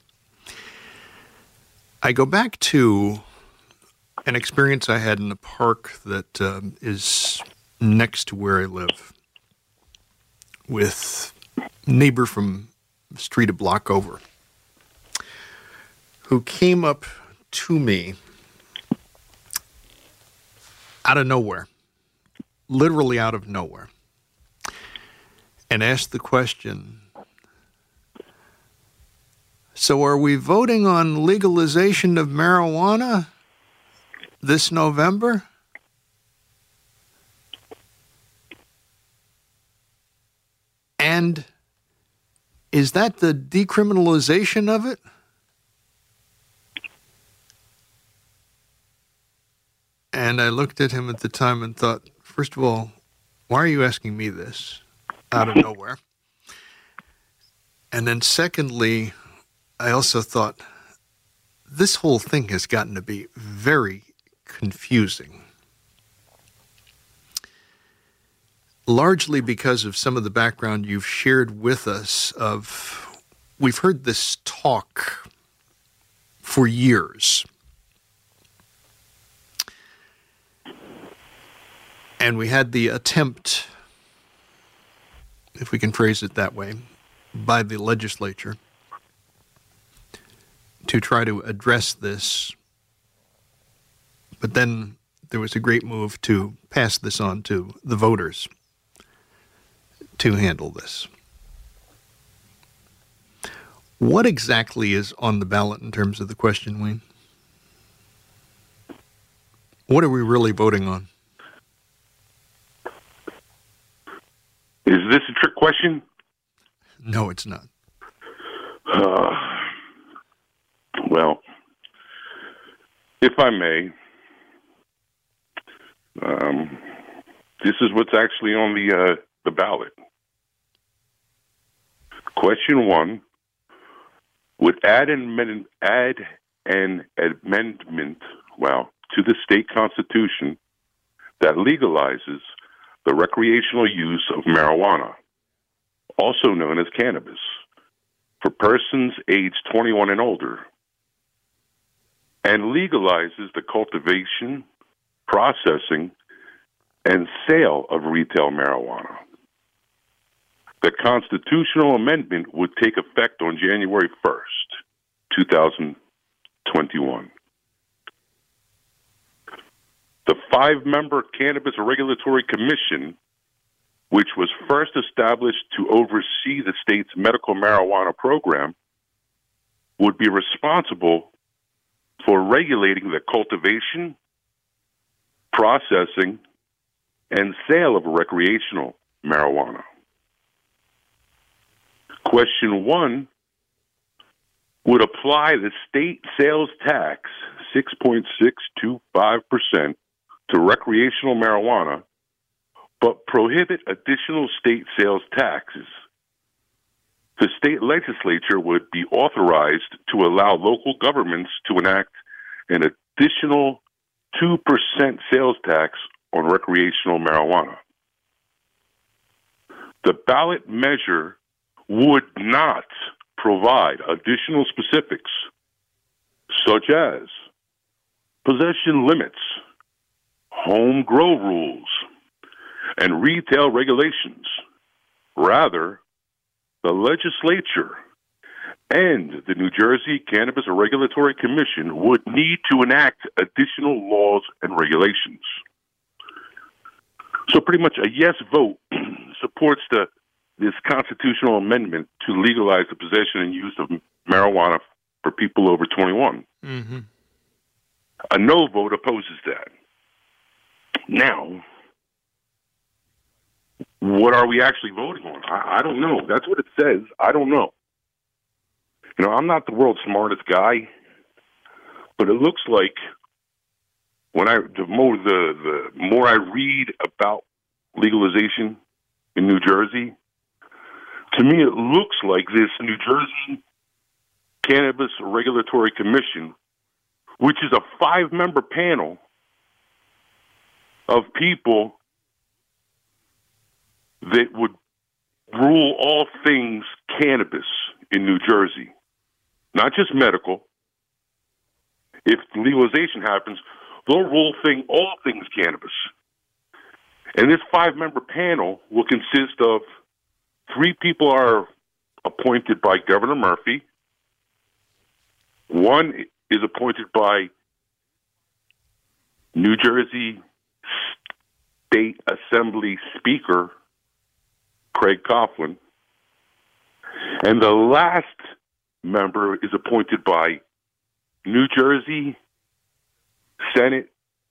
I go back to an experience I had in a park that is next to where I live with a neighbor from the street a block over who came up to me out of nowhere, literally out of nowhere, and asked the question, so are we voting on legalization of marijuana this November? And is that the decriminalization of it? And I looked at him at the time and thought, first of all, why are you asking me this out of nowhere? And then secondly, I also thought, this whole thing has gotten to be very confusing. Largely because of some of the background you've shared with us of, we've heard this talk for years. And we had the attempt, if we can phrase it that way, by the legislature to try to address this. But then there was a great move to pass this on to the voters to handle this. What exactly is on the ballot in terms of the question, Wayne? What are we really voting on? Is this a trick question? No, it's not. Well, if I may, this is what's actually on the ballot. Question 1 would add an amendment, to the state constitution that legalizes the recreational use of marijuana, also known as cannabis, for persons aged 21 and older, and legalizes the cultivation, processing, and sale of retail marijuana. The constitutional amendment would take effect on January 1st, 2021. The 5-member Cannabis Regulatory Commission, which was first established to oversee the state's medical marijuana program, would be responsible for regulating the cultivation, processing, and sale of recreational marijuana. Question 1 would apply the state sales tax, 6.625%, to recreational marijuana, but prohibit additional state sales taxes. The state legislature would be authorized to allow local governments to enact an additional 2% sales tax on recreational marijuana. The ballot measure would not provide additional specifics, such as possession limits, home grow rules, and retail regulations. Rather, the legislature and the New Jersey Cannabis Regulatory Commission would need to enact additional laws and regulations. So pretty much a yes vote supports this constitutional amendment to legalize the possession and use of marijuana for people over 21. Mm-hmm. A no vote opposes that. Now, what are we actually voting on? I don't know. That's what it says. I don't know. You know, I'm not the world's smartest guy, but it looks like the more I read about legalization in New Jersey, to me it looks like this New Jersey Cannabis Regulatory Commission, which is a 5-member panel of people that would rule all things cannabis in New Jersey, not just medical. If legalization happens, they'll rule all things cannabis. And this 5-member panel will consist of 3 people are appointed by Governor Murphy. 1 is appointed by New Jersey State Assembly Speaker Craig Coughlin. And the last member is appointed by New Jersey State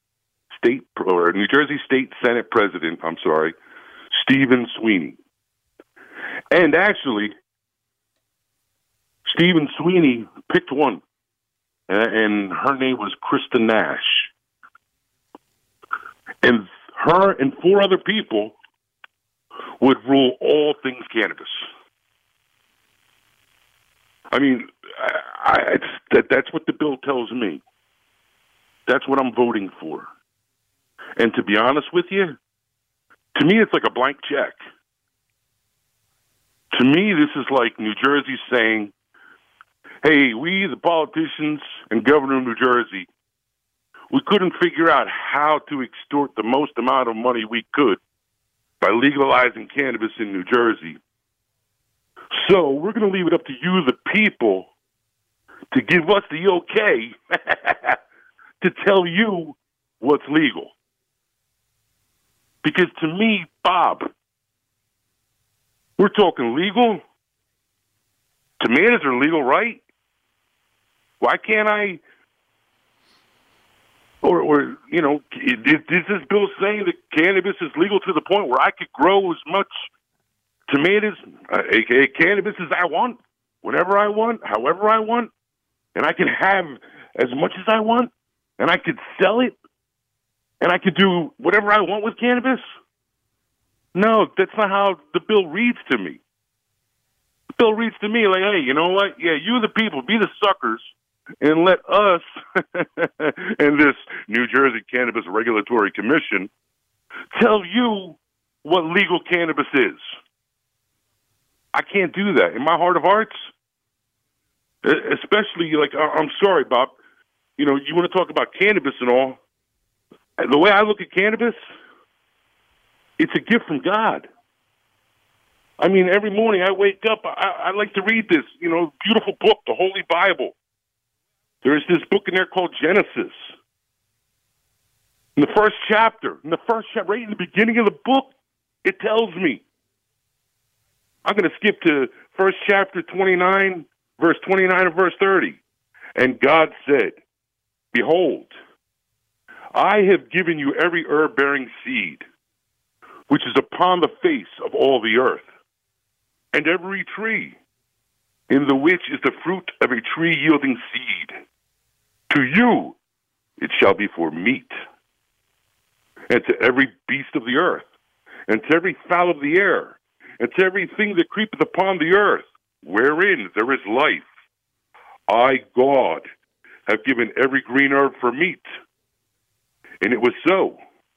Senate President, Stephen Sweeney. And actually, Stephen Sweeney picked one, and her name was Krista Nash. And her and 4 other people would rule all things cannabis. I mean, that's what the bill tells me. That's what I'm voting for. And to be honest with you, to me, it's like a blank check. To me, this is like New Jersey saying, hey, we, the politicians and governor of New Jersey, we couldn't figure out how to extort the most amount of money we could by legalizing cannabis in New Jersey. So we're going to leave it up to you, the people, to give us the okay to tell you what's legal. Because to me, Bob, we're talking legal. Tomatoes are legal, right? Why can't I? Or you know, is this bill saying that cannabis is legal to the point where I could grow as much tomatoes, aka cannabis, as I want, whenever I want, however I want, and I can have as much as I want, and I could sell it, and I could do whatever I want with cannabis? No, that's not how the bill reads to me. The bill reads to me like, hey, you know what? Yeah, you the people, be the suckers, and let us and this New Jersey Cannabis Regulatory Commission tell you what legal cannabis is. I can't do that. In my heart of hearts, especially, like, I'm sorry, Bob, you know, you want to talk about cannabis and all. The way I look at cannabis, it's a gift from God. I mean, every morning I wake up, I like to read this, you know, beautiful book, the Holy Bible. There's this book in there called Genesis. In the first chapter, right in the beginning of the book, it tells me. I'm going to skip to first chapter 29, verse 29 and verse 30. And God said, behold, I have given you every herb-bearing seed, which is upon the face of all the earth, and every tree, in the which is the fruit of a tree yielding seed. To you it shall be for meat, and to every beast of the earth, and to every fowl of the air, and to everything that creepeth upon the earth, wherein there is life. I, God, have given every green herb for meat. And it was so.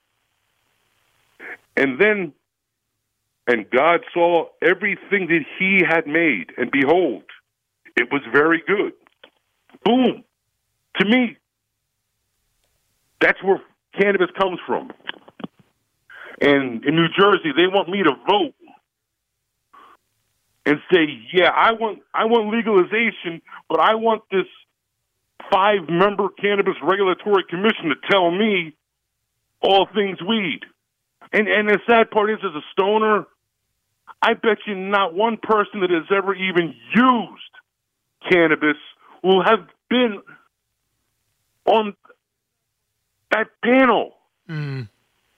And God saw everything that he had made, and behold, it was very good. Boom. To me, that's where cannabis comes from. And in New Jersey, they want me to vote and say, yeah, I want legalization, but I want this 5-member Cannabis Regulatory Commission to tell me all things weed. And the sad part is, as a stoner, I bet you not one person that has ever even used cannabis will have been on that panel. Mm.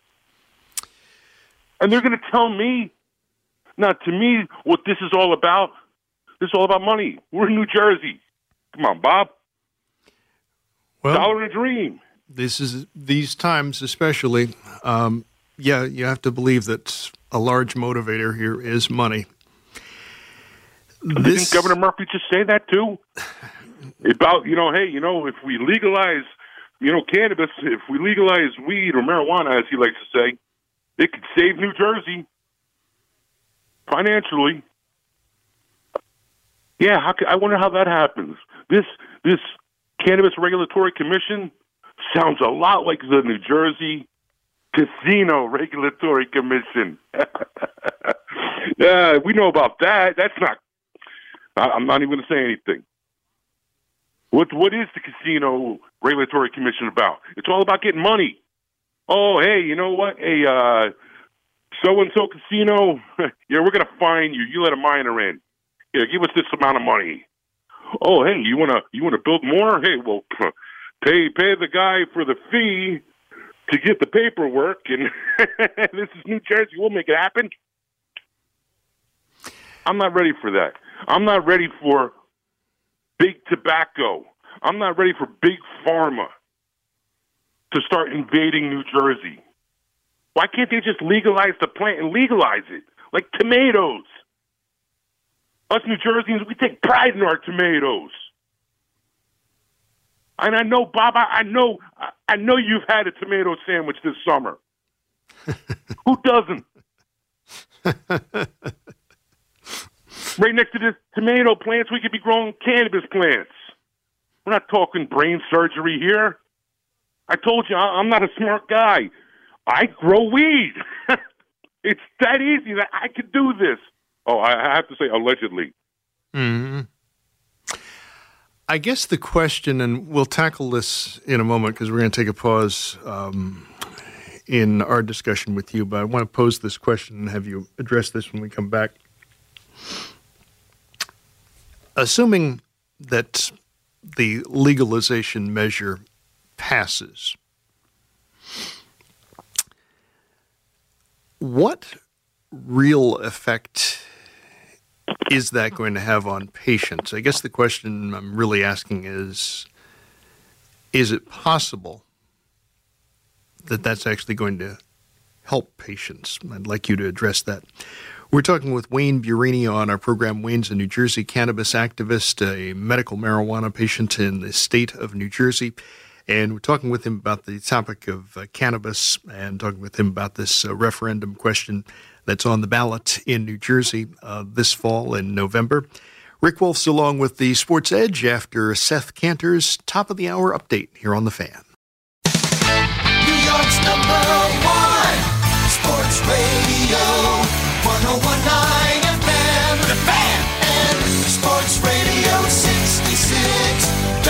And they're going to tell me, now to me, what this is all about, this is all about money. We're in New Jersey. Come on, Bob. Well, dollar and a dream. These times especially, yeah, you have to believe that a large motivator here is money. Didn't Governor Murphy just say that too? About, hey, if we legalize, cannabis, if we legalize weed or marijuana, as he likes to say, it could save New Jersey financially. Yeah, I wonder how that happens. This Cannabis Regulatory Commission sounds a lot like the New Jersey Casino Regulatory Commission. Yeah, we know about that. That's not. I'm not even going to say anything. What is the Casino Regulatory Commission about? It's all about getting money. Oh, hey, you know what? Hey, so-and-so casino, yeah, we're going to fine you. You let a minor in. Yeah, give us this amount of money. Oh, hey, you want to build more? Hey, well, pay the guy for the fee to get the paperwork, and this is New Jersey. We'll make it happen. I'm not ready for that. I'm not ready for big tobacco. I'm not ready for big pharma to start invading New Jersey. Why can't they just legalize the plant and legalize it? Like tomatoes. Us New Jerseyans, we take pride in our tomatoes. And I know, Bob, I know you've had a tomato sandwich this summer. Who doesn't? Right next to the tomato plants, we could be growing cannabis plants. We're not talking brain surgery here. I told you, I'm not a smart guy. I grow weed. It's that easy that I could do this. Oh, I have to say, allegedly. Mm-hmm. I guess the question, and we'll tackle this in a moment because we're going to take a pause in our discussion with you, but I want to pose this question and have you address this when we come back. Assuming that the legalization measure passes, what real effect is that going to have on patients? I guess the question I'm really asking is it possible that that's actually going to help patients? I'd like you to address that. We're talking with Wayne Burini on our program. Wayne's a New Jersey cannabis activist, a medical marijuana patient in the state of New Jersey. And we're talking with him about the topic of cannabis and talking with him about this referendum question that's on the ballot in New Jersey this fall in November. Rick Wolf's along with the Sports Edge after Seth Cantor's top of the hour update here on The Fan. New York's #1 Sports Radio 101.9 FM. The Fan and Sports Radio 66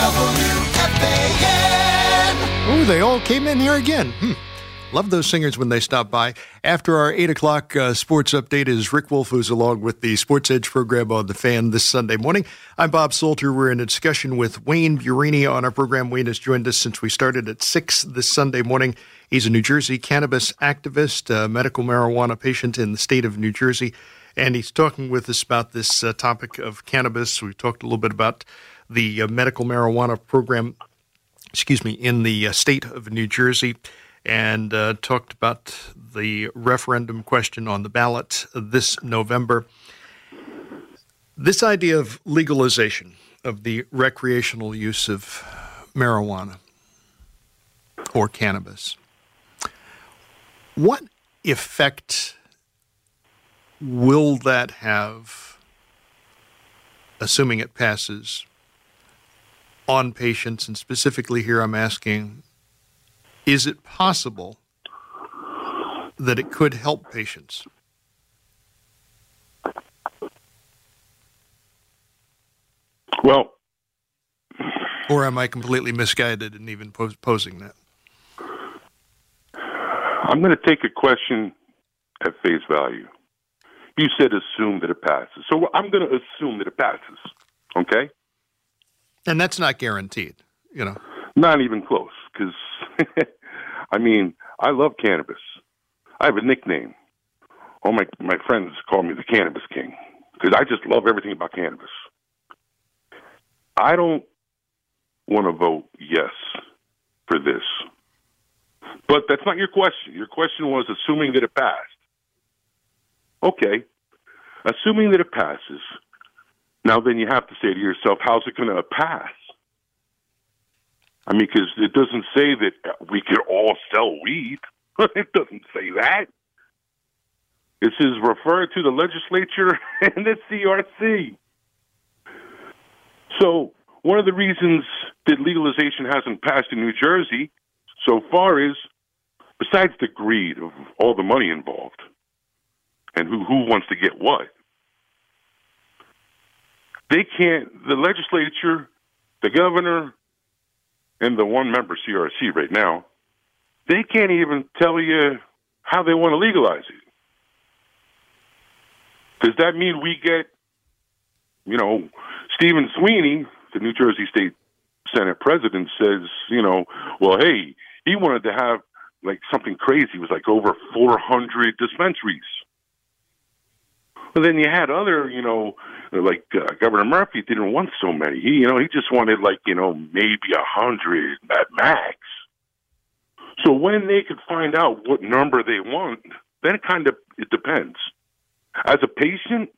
WFAN. Oh, they all came in here again. Love those singers when they stop by. After our 8 o'clock sports update is Rick Wolf, who's along with the Sports Edge program on The Fan this Sunday morning. I'm Bob Salter. We're in a discussion with Wayne Burini on our program. Wayne has joined us since we started at 6 this Sunday morning. He's a New Jersey cannabis activist, a medical marijuana patient in the state of New Jersey, and he's talking with us about this topic of cannabis. We talked a little bit about the medical marijuana program, in the state of New Jersey, and talked about the referendum question on the ballot this November. This idea of legalization of the recreational use of marijuana or cannabis, what effect will that have, assuming it passes, on patients? And specifically here I'm asking, is it possible that it could help patients? Well, or am I completely misguided in even posing that? I'm going to take a question at face value. You said assume that it passes. So I'm going to assume that it passes, okay? And that's not guaranteed, Not even close, because, I love cannabis. I have a nickname. All my friends call me the Cannabis King, because I just love everything about cannabis. I don't want to vote yes for this. But that's not your question. Your question was assuming that it passed. Okay. Assuming that it passes, now then you have to say to yourself, how's it going to pass? Because it doesn't say that we could all sell weed. It doesn't say that. It says refer to the legislature and the CRC. So one of the reasons that legalization hasn't passed in New Jersey so far is, besides the greed of all the money involved and who wants to get what, the legislature, the governor, and the one-member CRC right now, they can't even tell you how they want to legalize it. Does that mean we get, Stephen Sweeney, the New Jersey State Senate president, says, well, hey, he wanted to have something crazy. It was over 400 dispensaries. But then you had other, Governor Murphy didn't want so many. He just wanted maybe 100 at max. So when they could find out what number they want, then it depends. As a patient,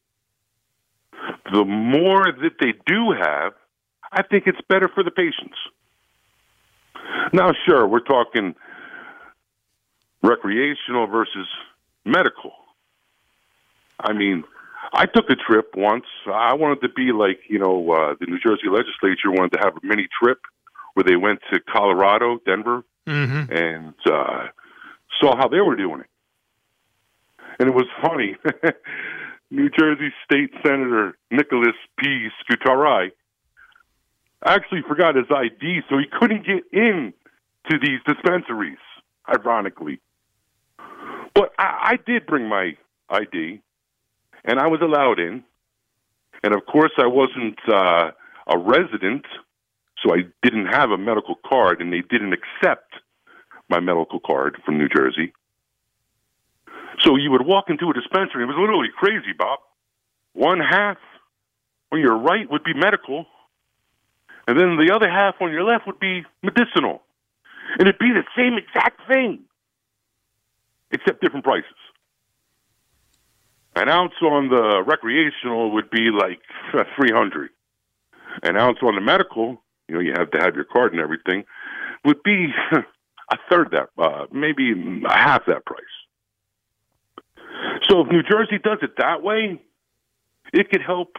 the more that they do have, I think it's better for the patients. Now, sure, we're talking recreational versus medical. I took a trip once. I wanted to be the New Jersey legislature wanted to have a mini trip where they went to Colorado, Denver, and saw how they were doing it. And it was funny. New Jersey State Senator Nicholas P. Scutari actually forgot his ID, so he couldn't get in to these dispensaries, ironically. But I did bring my ID, and I was allowed in. And, of course, I wasn't a resident, so I didn't have a medical card, and they didn't accept my medical card from New Jersey. So you would walk into a dispensary. It was literally crazy, Bob. One half on your right would be medical, and then the other half on your left would be medicinal. And it'd be the same exact thing, except different prices. An ounce on the recreational would be like $300. An ounce on the medical, you have to have your card and everything, would be a third that, maybe a half that price. So if New Jersey does it that way, it could help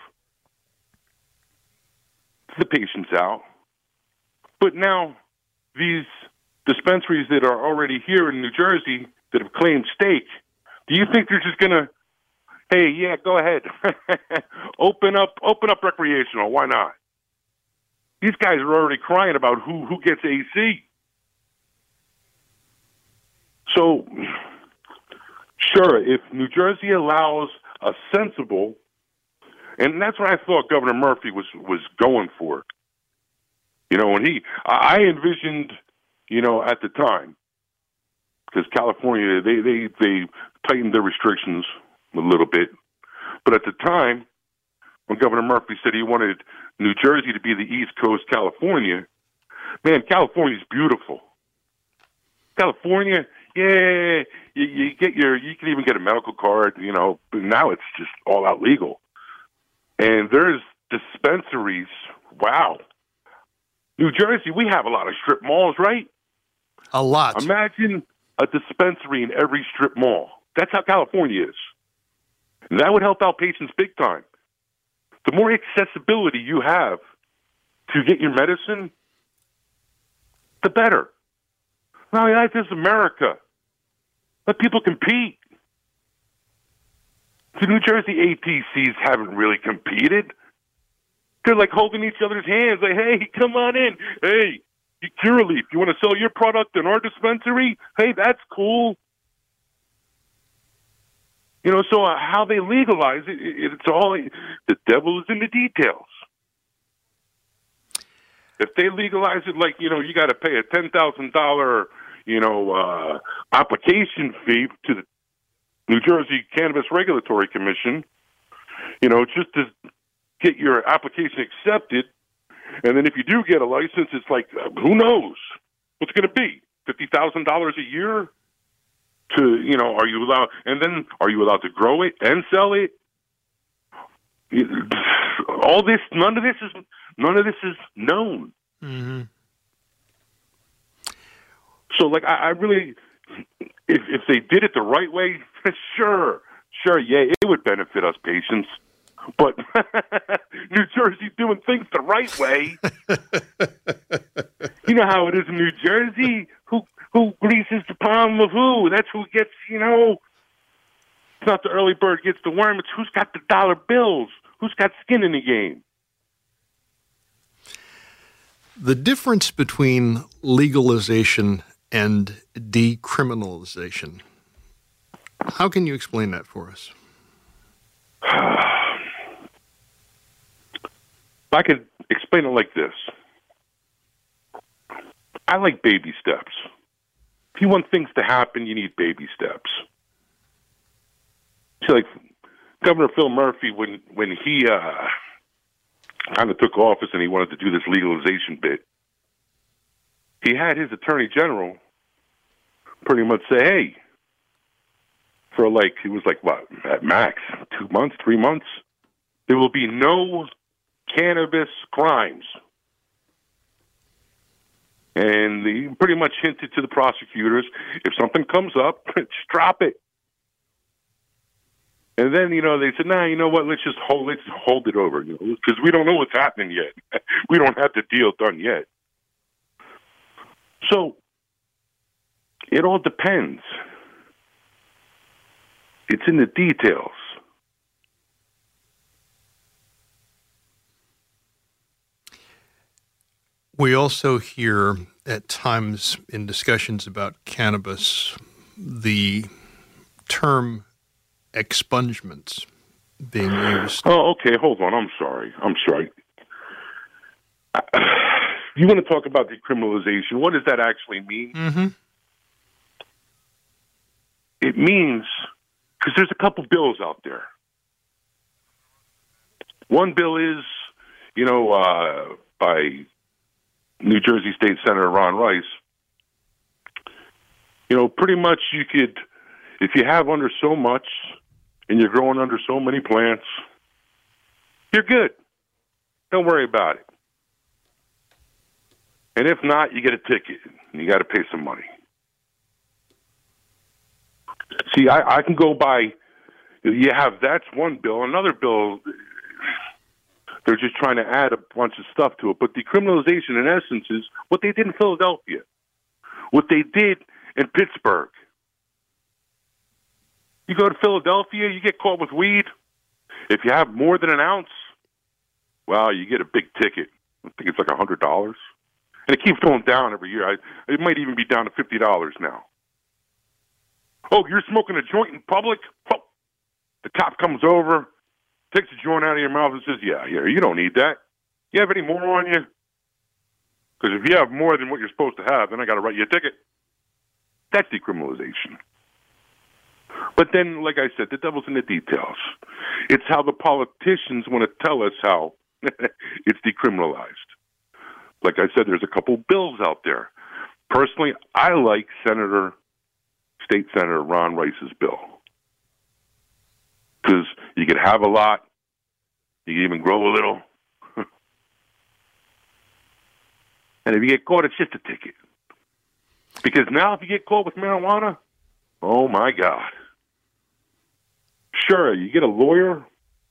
the patients out. But now these dispensaries that are already here in New Jersey that have claimed stake, do you think they're just going to, hey, yeah, go ahead, open up recreational? Why not? These guys are already crying about who gets AC. So, sure, if New Jersey allows a sensible, and that's what I thought Governor Murphy was going for. When I envisioned, at the time, because California, they tightened their restrictions a little bit. But at the time, when Governor Murphy said he wanted New Jersey to be the East Coast California, man, California's beautiful. California, yeah, you can even get a medical card, but now it's just all out legal. And there's dispensaries, wow. New Jersey, we have a lot of strip malls, right? A lot. Imagine a dispensary in every strip mall. That's how California is. And that would help out patients big time. The more accessibility you have to get your medicine, the better. Now, this is America. Let people compete. The New Jersey ATCs haven't really competed. They're like holding each other's hands, like, hey, come on in. Hey, Curaleaf, you want to sell your product in our dispensary? Hey, that's cool. So how they legalize it, it's all, the devil is in the details. If they legalize it like, you got to pay a $10,000, application fee to the New Jersey Cannabis Regulatory Commission, just to get your application accepted. And then if you do get a license, it's like, who knows what's going to be? $50,000 a year? Are you allowed? And then are you allowed to grow it and sell it? All this, none of this is known. Mm-hmm. So, I really, if they did it the right way, sure, yeah, it would benefit us patients. But New Jersey doing things the right way. You know how it is in New Jersey. Who greases the palm of who? That's who gets, it's not the early bird gets the worm. It's who's got the dollar bills. Who's got skin in the game. The difference between legalization and decriminalization. How can you explain that for us? I could explain it like this. I like baby steps. If you want things to happen, you need baby steps. See, like Governor Phil Murphy, when he kind of took office and he wanted to do this legalization bit, he had his attorney general pretty much say, hey, for it was what, at max, 2 months, 3 months, there will be no cannabis crimes. And he pretty much hinted to the prosecutors, if something comes up, just drop it. And then, they said, nah, you know what, let's just hold it over, because we don't know what's happening yet. We don't have the deal done yet. So, it all depends. It's in the details. We also hear at times in discussions about cannabis the term expungements being used. Oh, okay. Hold on. I'm sorry. You want to talk about decriminalization? What does that actually mean? Mm-hmm. It means Because there's a couple bills out there. One bill is, by New Jersey State Senator Ron Rice. Pretty much you could, if you have under so much and you're growing under so many plants, you're good. Don't worry about it. And if not, you get a ticket and you got to pay some money. See, I can go by, that's one bill. Another bill, they're just trying to add a bunch of stuff to it. But decriminalization, in essence, is what they did in Philadelphia, what they did in Pittsburgh. You go to Philadelphia, you get caught with weed. If you have more than an ounce, well, you get a big ticket. I think it's like $100. And it keeps going down every year. It might even be down to $50 now. Oh, you're smoking a joint in public? Oh, the cop comes over, takes a joint out of your mouth and says, yeah, you don't need that. You have any more on you? Because if you have more than what you're supposed to have, then I got to write you a ticket. That's decriminalization. But then, like I said, the devil's in the details. It's how the politicians want to tell us how it's decriminalized. Like I said, there's a couple bills out there. Personally, I like State Senator Ron Rice's bill. Because you could have a lot, you can even grow a little. And if you get caught, it's just a ticket. Because now if you get caught with marijuana, oh my God. Sure, you get a lawyer.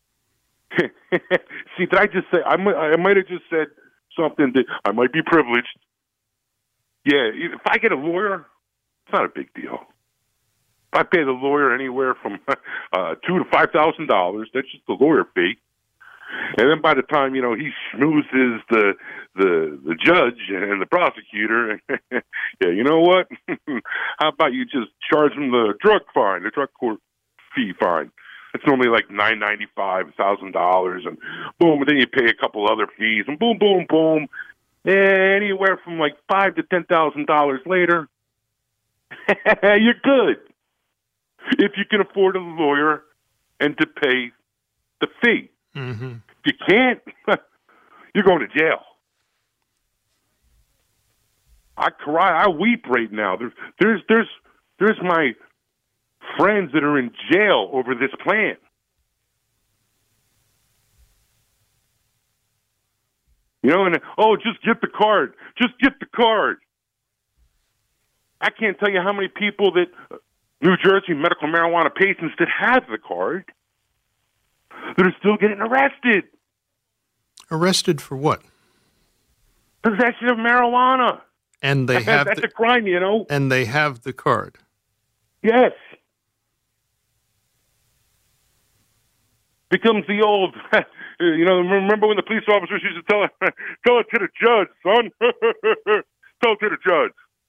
See, did I just say, I might have just said something that I might be privileged. Yeah, if I get a lawyer, it's not a big deal. If I pay the lawyer anywhere from $2,000 to $5,000, that's just the lawyer fee. And then by the time, he schmoozes the judge and the prosecutor, yeah, you know what? How about you just charge them the drug court fee fine? It's normally like $995, $1,000, and boom, and then you pay a couple other fees, and boom, boom, boom. Anywhere from like $5,000 to $10,000 later, you're good. If you can afford a lawyer and to pay the fee. Mm-hmm. If you can't, you're going to jail. I cry, I weep right now. There's my friends that are in jail over this plan. And just get the card. Just get the card. I can't tell you how many people that New Jersey medical marijuana patients that have the card that are still getting arrested. Arrested for what? Possession of marijuana. And that's a crime, And they have the card. Yes. Becomes the old, remember when the police officers used to tell it to the judge, son? Tell it to the judge.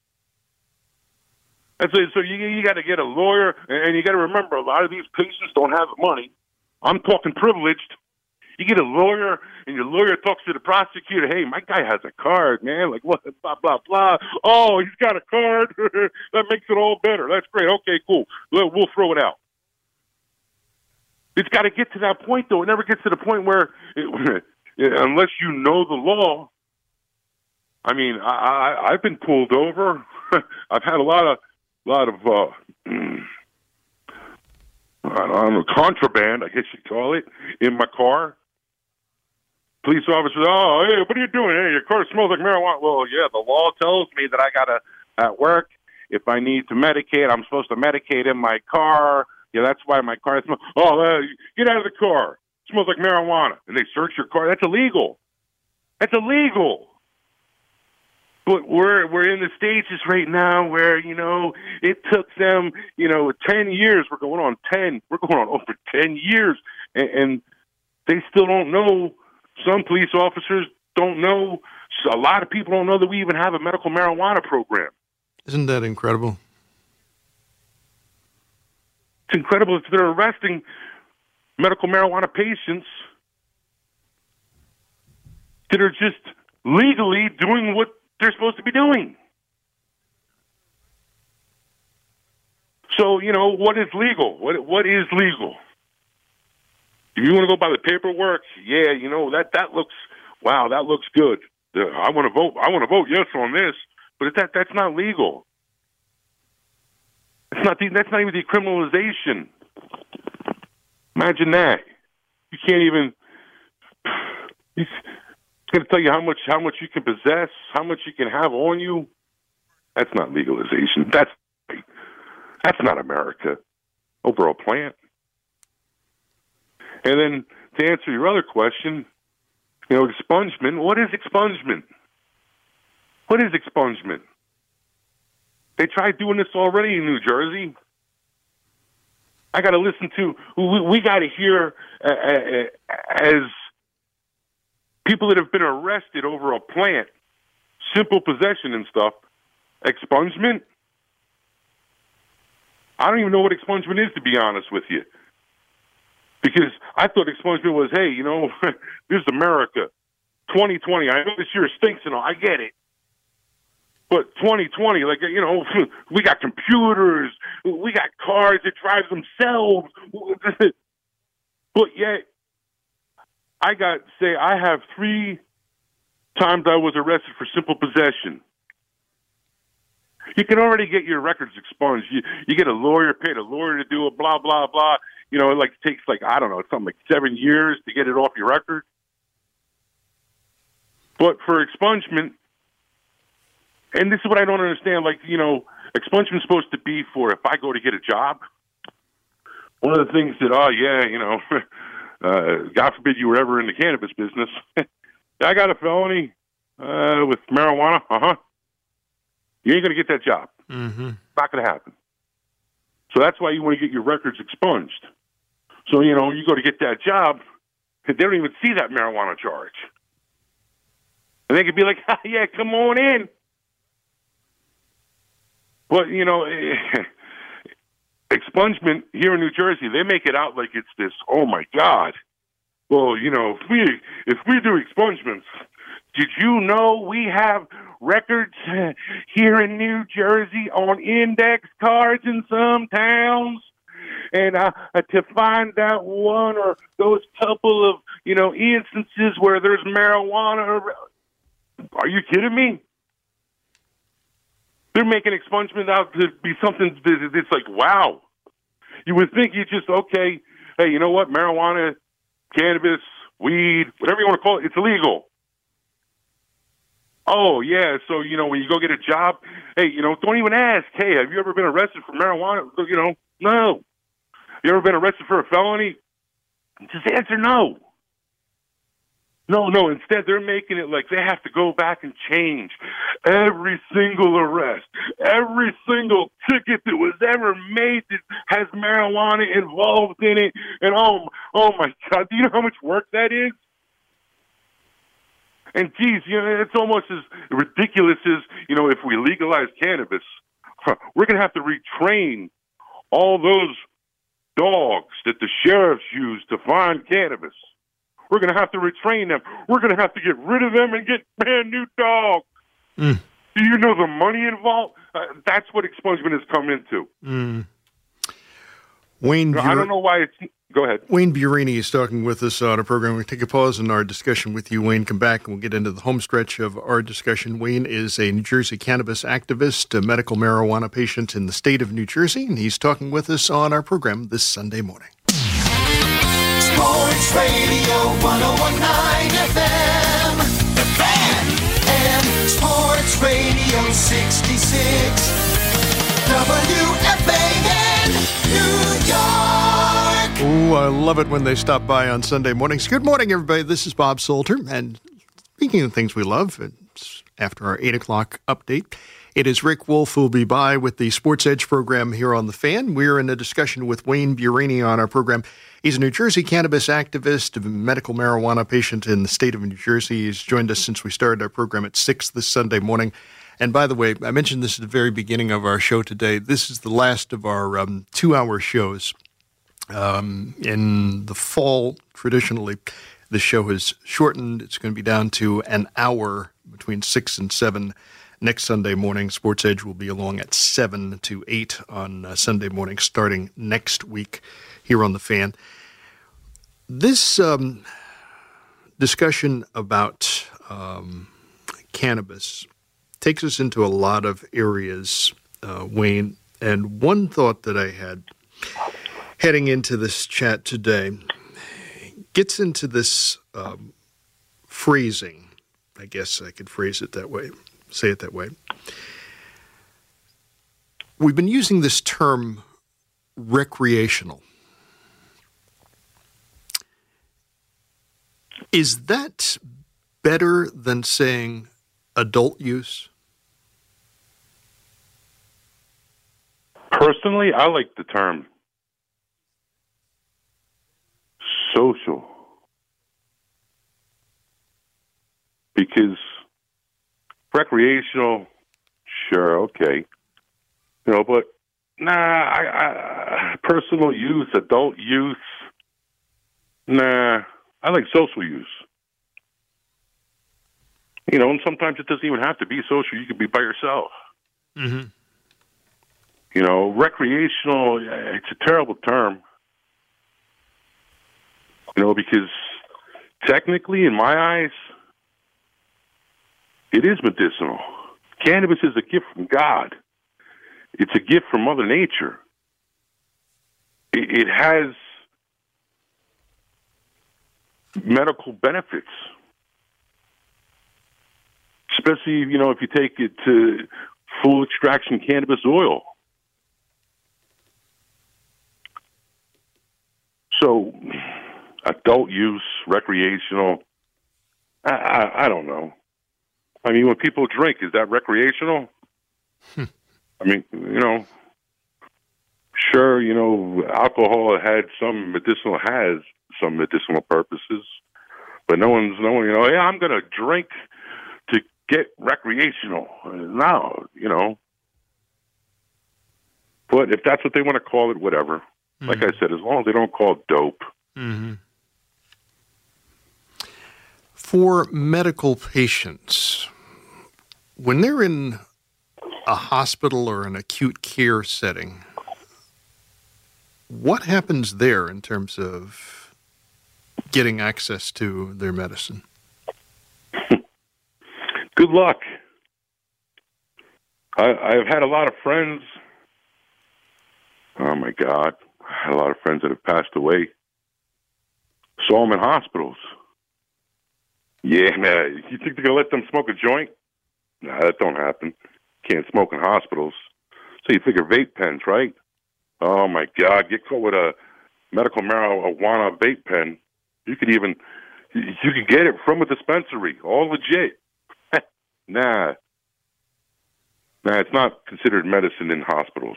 And so you got to get a lawyer, and you got to remember, a lot of these patients don't have the money. I'm talking privileged. You get a lawyer, and your lawyer talks to the prosecutor. Hey, my guy has a card, man. Like, what? Blah, blah, blah. Oh, he's got a card. That makes it all better. That's great. Okay, cool. We'll throw it out. It's got to get to that point, though. It never gets to the point where, unless you know the law. I mean, I've been pulled over. I've had a lot of I don't know, contraband, I guess you'd call it, in my car. Police officers, oh, hey, what are you doing? Hey, your car smells like marijuana. Well, yeah, the law tells me that I got to, at work, if I need to medicate, I'm supposed to medicate in my car. Yeah, that's why my car smells. Oh, get out of the car. It smells like marijuana. And they search your car. That's illegal. That's illegal. But we're in the stages right now where, it took them, 10 years. We're going on over 10 years. And they still don't know. Some police officers don't know. A lot of people don't know that we even have a medical marijuana program. Isn't that incredible? It's incredible that they're arresting medical marijuana patients that are just legally doing what they're supposed to be doing. So, what is legal? What is legal? If you want to go by the paperwork, yeah, that looks good. I want to vote yes on this, but that's not legal. That's not even decriminalization. Imagine that. You can't even. It's going to tell you how much you can possess, how much you can have on you. That's not legalization. That's not America. Overall plant. And then to answer your other question, expungement. What is expungement? What is expungement? They tried doing this already in New Jersey. I got to listen to. We got to hear as people that have been arrested over a plant, simple possession and stuff. Expungement. I don't even know what expungement is, to be honest with you. Because I thought expungement was, hey, this is America. 2020, I know this year stinks and all, I get it. But 2020, we got computers, we got cars that drive themselves. But yet, I have 3 times I was arrested for simple possession. You can already get your records expunged. You get a lawyer, paid a lawyer to do it, blah, blah, blah. It takes I don't know, something like 7 years to get it off your record. But for expungement, and this is what I don't understand, expungement is supposed to be for if I go to get a job. One of the things that, God forbid you were ever in the cannabis business. I got a felony with marijuana. You ain't going to get that job. Mm-hmm. Not going to happen. So that's why you want to get your records expunged. So, you go to get that job, they don't even see that marijuana charge. And they could be like, yeah, come on in. But, expungement here in New Jersey, they make it out like it's this, oh, my God. Well, if we do expungements, did you know we have records here in New Jersey on index cards in some towns? And to find out one or those couple of, instances where there's marijuana. Are you kidding me? They're making expungement out to be something that's like, wow. You would think you just, okay, hey, you know what? Marijuana, cannabis, weed, whatever you want to call it, it's illegal. Oh, yeah, so, when you go get a job, hey, don't even ask, hey, have you ever been arrested for marijuana? No. You ever been arrested for a felony? Just answer no. No. Instead, they're making it like they have to go back and change every single arrest, every single ticket that was ever made that has marijuana involved in it. And oh my God, do you know how much work that is? And geez, it's almost as ridiculous as, if we legalize cannabis, we're going to have to retrain all those dogs that the sheriffs use to find cannabis. We're going to have to retrain them. We're going to have to get rid of them and get brand new dogs. Mm. Do you know the money involved? That's what expungement has come into. Mm. Wayne, I don't know why it's... Go ahead. Wayne Burini is talking with us on a program. We'll take a pause in our discussion with you, Wayne. Come back and we'll get into the home stretch of our discussion. Wayne is a New Jersey cannabis activist, a medical marijuana patient in the state of New Jersey, and he's talking with us on our program this Sunday morning. Sports Radio 101.9 FM, The Fan, and Sports Radio 66, WFAN, New York. Oh, I love it when they stop by on Sunday mornings. Good morning, everybody. This is Bob Salter, and speaking of things we love, it's after our 8 o'clock update. It is Rick Wolf who will be by with the Sports Edge program here on The Fan. We're in a discussion with Wayne Burini on our program. He's a New Jersey cannabis activist, a medical marijuana patient in the state of New Jersey. He's joined us since we started our program at 6 this Sunday morning. And by the way, I mentioned this at the very beginning of our show today. This is the last of our 2-hour shows. In the fall, traditionally, the show has shortened. It's going to be down to an hour between 6 and 7 next Sunday morning. Sports Edge will be along at 7 to 8 on Sunday morning, starting next week here on The Fan. This discussion about cannabis takes us into a lot of areas, Wayne. And one thought that I had heading into this chat today gets into this phrasing. I guess I could phrase it that way, say it that way. We've been using this term recreational. Is that better than saying adult use? Personally, I like the term social, because recreational, sure, okay, but I personal use, adult use, I like social use. And sometimes it doesn't even have to be social. You could be by yourself. Mm-hmm. Recreational, it's a terrible term. Because technically, in my eyes, it is medicinal. Cannabis is a gift from God. It's a gift from Mother Nature. It has medical benefits, especially, if you take it to full extraction cannabis oil. So, adult use, recreational, I don't know. I mean, when people drink, is that recreational? I mean, sure, alcohol has some medicinal purposes, but no one's, hey, I'm going to drink to get recreational. No, But if that's what they want to call it, whatever. Mm-hmm. Like I said, as long as they don't call it dope. Mm-hmm. For medical patients, when they're in a hospital or an acute care setting, what happens there in terms of getting access to their medicine? Good luck. I've had a lot of friends. Oh, my God. I had a lot of friends that have passed away. Saw them in hospitals. Yeah, man. You think they're going to let them smoke a joint? Nah, that don't happen. Can't smoke in hospitals. So you figure vape pens, right? Oh, my God. Get caught with a medical marijuana vape pen. You could get it from a dispensary. All legit. Nah, it's not considered medicine in hospitals.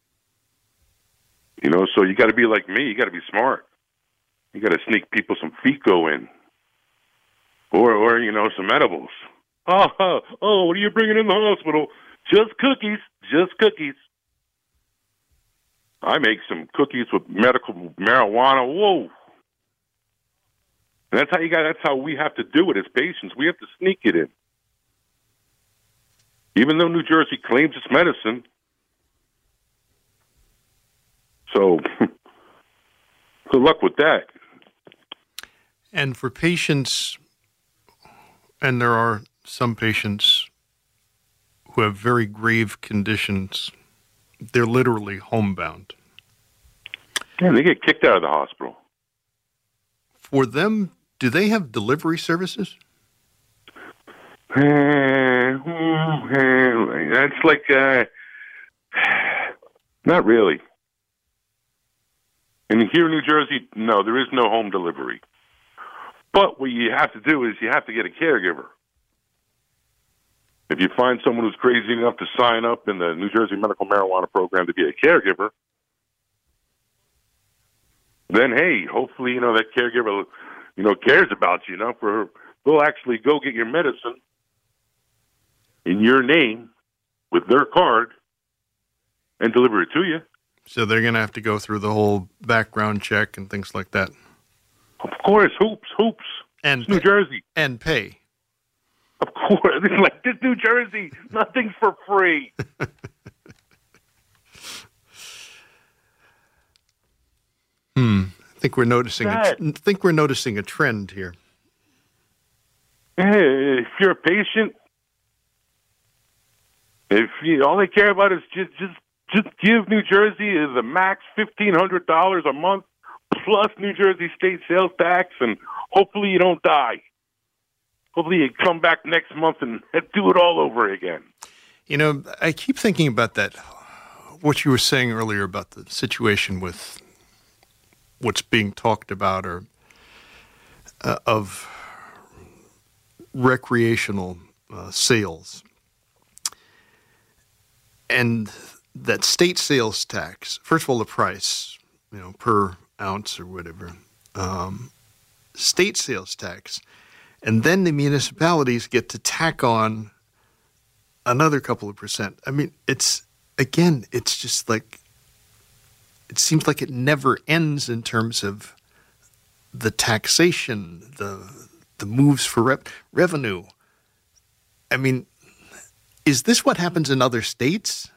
So you got to be like me. You got to be smart. You got to sneak people some Fico in, or some edibles. Oh, what are you bringing in the hospital? Just cookies. I make some cookies with medical marijuana. Whoa. And that's how we have to do it as patients. We have to sneak it in. Even though New Jersey claims it's medicine. So, good luck with that. And for patients, and there are some patients who have very grave conditions, they're literally homebound. Yeah, they get kicked out of the hospital. For them, do they have delivery services? That's like, not really. And here in New Jersey, no, there is no home delivery. But what you have to do is you have to get a caregiver. If you find someone who's crazy enough to sign up in the New Jersey Medical Marijuana Program to be a caregiver, then, hey, hopefully, that caregiver, cares about you, they'll actually go get your medicine in your name with their card and deliver it to you. So they're going to have to go through the whole background check and things like that. Of course, hoops. And it's New Jersey. And pay. Of course. It's like, this New Jersey, nothing's for free. I think we're noticing a trend here. If you're a patient, all they care about is just give New Jersey the max $1,500 a month plus New Jersey state sales tax, and hopefully you don't die. Hopefully you come back next month and do it all over again. You know, I keep thinking about that, what you were saying earlier about the situation with what's being talked about or of recreational sales. And that state sales tax, first of all, the price, per ounce or whatever, state sales tax, and then the municipalities get to tack on another couple of percent. I mean, it's just like, it seems like it never ends in terms of the taxation, the moves for revenue. I mean, is this what happens in other states?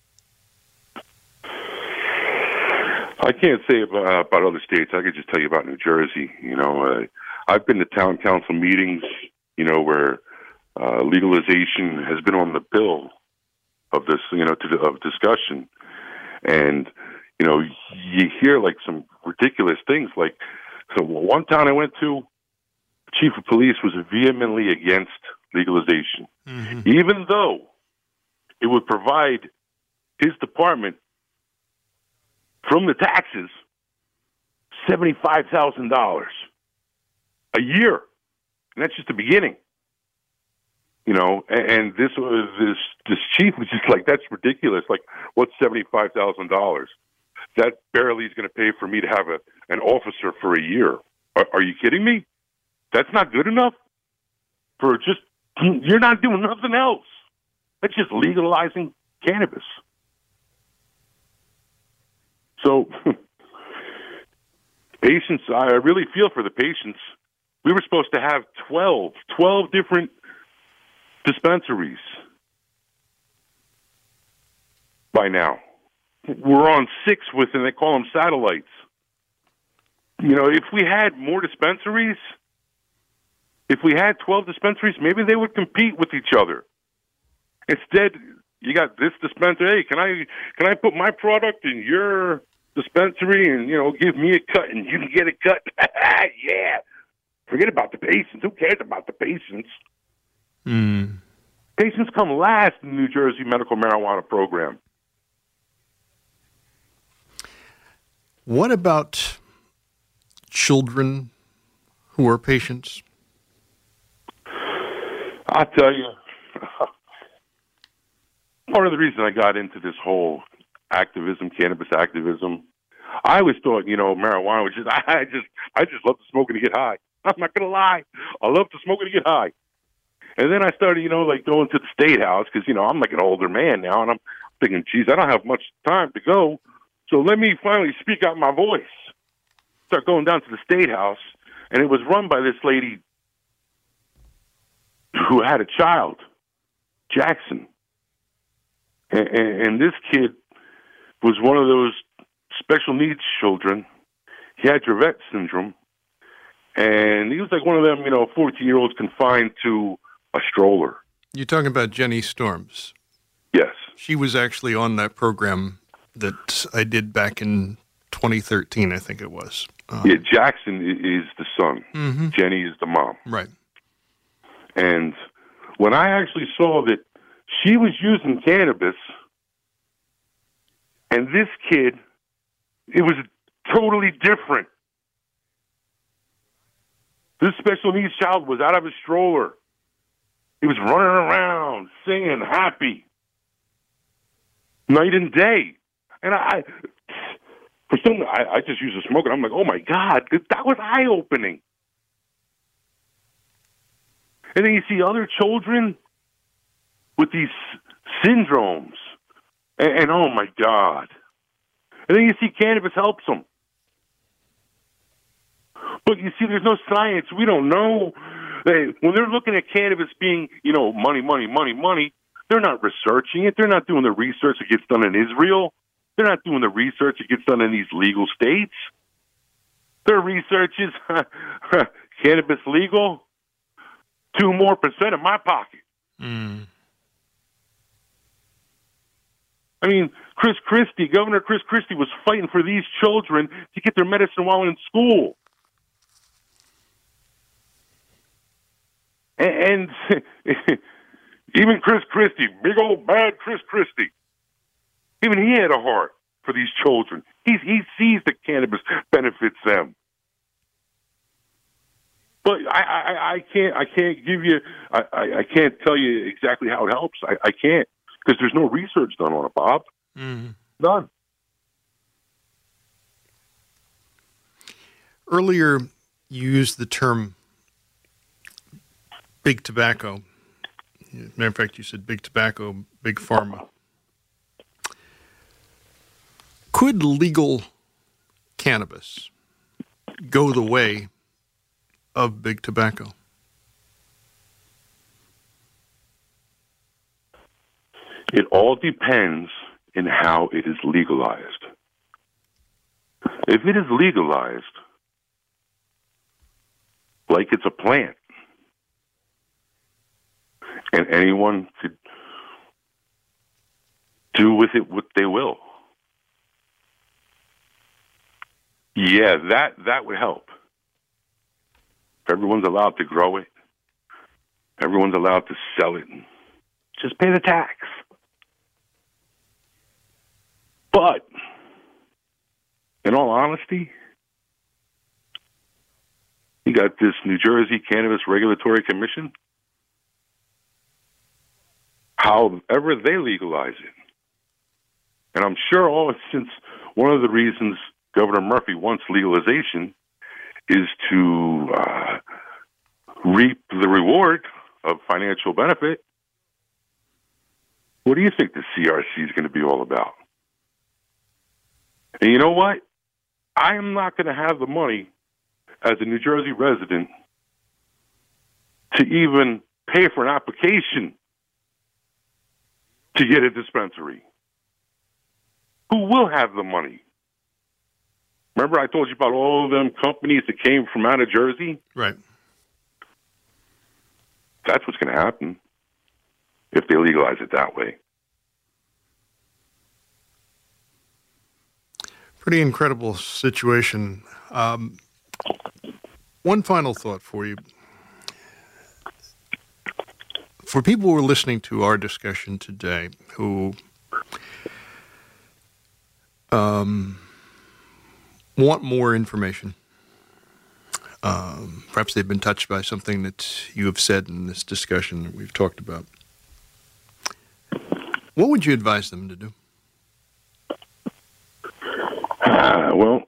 I can't say about other states. I could just tell you about New Jersey. I've been to town council meetings, where legalization has been on the bill of this, of discussion. And, you hear like some ridiculous things. Like, so one town I went to, the chief of police was vehemently against legalization, even though it would provide his department from the taxes $75,000 a year, and that's just the beginning. And this chief was just like, that's ridiculous. Like, what's $75,000? That barely is going to pay for me to have an officer for a year. Are you kidding me? That's not good enough for just, you're not doing nothing else. That's just legalizing cannabis. So, patients, I really feel for the patients. We were supposed to have 12 different dispensaries by now. We're on 6 and they call them satellites. If we had more dispensaries, if we had 12 dispensaries, maybe they would compete with each other. Instead, you got this dispensary. Hey, can I put my product in your dispensary and, give me a cut and you can get a cut? Yeah. Forget about the patients. Who cares about the patients? Patients come last in the New Jersey medical marijuana program. What about children who are patients? I'll tell you, part of the reason I got into this whole activism, cannabis activism, I always thought, marijuana was I just love to smoke and to get high. I'm not going to lie. I love to smoke and to get high. And then I started, going to the State House because, I'm like an older man now, and I'm thinking, geez, I don't have much time to go. So let me finally speak out my voice. Start going down to the State House, and it was run by this lady who had a child, Jackson. And this kid was one of those special needs children. He had Dravet syndrome, and he was like one of them, 14-year-olds confined to a stroller. You're talking about Jenny Storms. Yes. She was actually on that program that I did back in 2013, I think it was. Jackson is the son. Jenny is the mom. Right. And when I actually saw that she was using cannabis, and this kid, it was totally different. This special needs child was out of his stroller. He was running around, singing, happy, night and day. And I just used to smoke, and I'm like, oh my God, that was eye-opening. And then you see other children with these syndromes, and oh my God. And then you see cannabis helps them. But you see, there's no science. We don't know When they're looking at cannabis being, money, money, money, money, they're not researching it. They're not doing the research that gets done in Israel. They're not doing the research that gets done in these legal states. Their research is cannabis legal, 2% more in my pocket. Mm. I mean, Governor Chris Christie was fighting for these children to get their medicine while in school. And even Chris Christie, big old bad Chris Christie, even he had a heart for these children. He sees that cannabis benefits them. But I can't give you, I can't tell you exactly how it helps. I can't, because there's no research done on it, Bob. Mm-hmm. None. Earlier, you used the term big tobacco. Matter of fact, you said big tobacco, big pharma. Could legal cannabis go the way of big tobacco? It all depends on how it is legalized. If it is legalized, like it's a plant, and anyone could do with it what they will, yeah, that would help. If everyone's allowed to grow it, everyone's allowed to sell it, just pay the tax. But, in all honesty, you got this New Jersey Cannabis Regulatory Commission. However they legalize it. And I'm sure since one of the reasons Governor Murphy wants legalization is to reap the reward of financial benefit. What do you think the CRC is going to be all about? And you know what? I am not going to have the money as a New Jersey resident to even pay for an application to get a dispensary. Who will have the money? Remember I told you about all of them companies that came from out of Jersey? Right. That's what's going to happen if they legalize it that way. Pretty incredible situation. One final thought for you. For people who are listening to our discussion today who want more information, perhaps they've been touched by something that you have said in this discussion that we've talked about, what would you advise them to do? Well,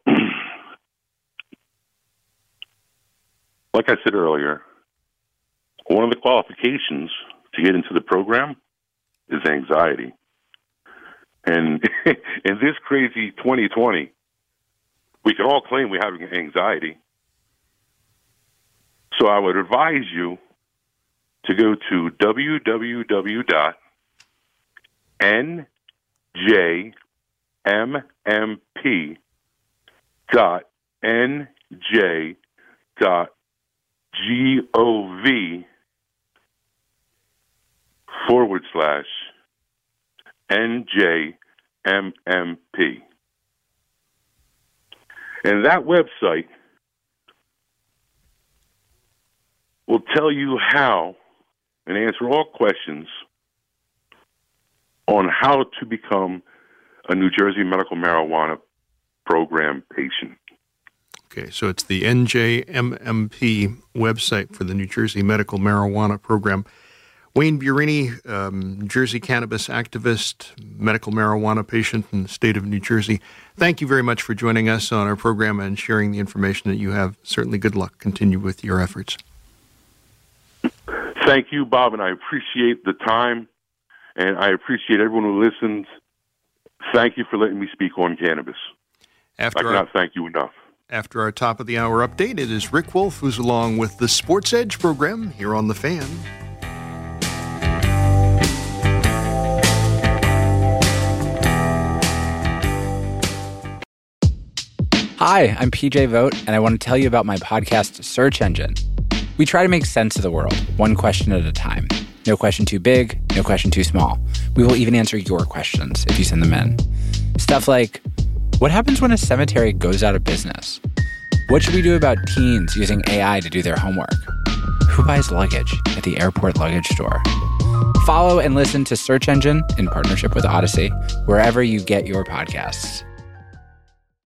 like I said earlier, one of the qualifications to get into the program is anxiety. And in this crazy 2020, we can all claim we have anxiety. So I would advise you to go to www.njmp.gov/NJMMP. And that website will tell you how and answer all questions on how to become a New Jersey medical marijuana program patient. Okay, so it's the NJMMP website for the New Jersey Medical Marijuana Program. Wayne Burini, New Jersey cannabis activist, medical marijuana patient in the state of New Jersey. Thank you very much for joining us on our program and sharing the information that you have. Certainly good luck. Continue with your efforts. Thank you, Bob, and I appreciate the time, and I appreciate everyone who listens. Thank you for letting me speak on cannabis. I cannot thank you enough. After our top of the hour update, it is Rick Wolf who's along with the Sports Edge program here on The Fan. Hi, I'm PJ Vogt, and I want to tell you about my podcast, Search Engine. We try to make sense of the world, one question at a time. No question too big, no question too small. We will even answer your questions if you send them in. Stuff like, what happens when a cemetery goes out of business? What should we do about teens using AI to do their homework? Who buys luggage at the airport luggage store? Follow and listen to Search Engine in partnership with Odyssey, wherever you get your podcasts.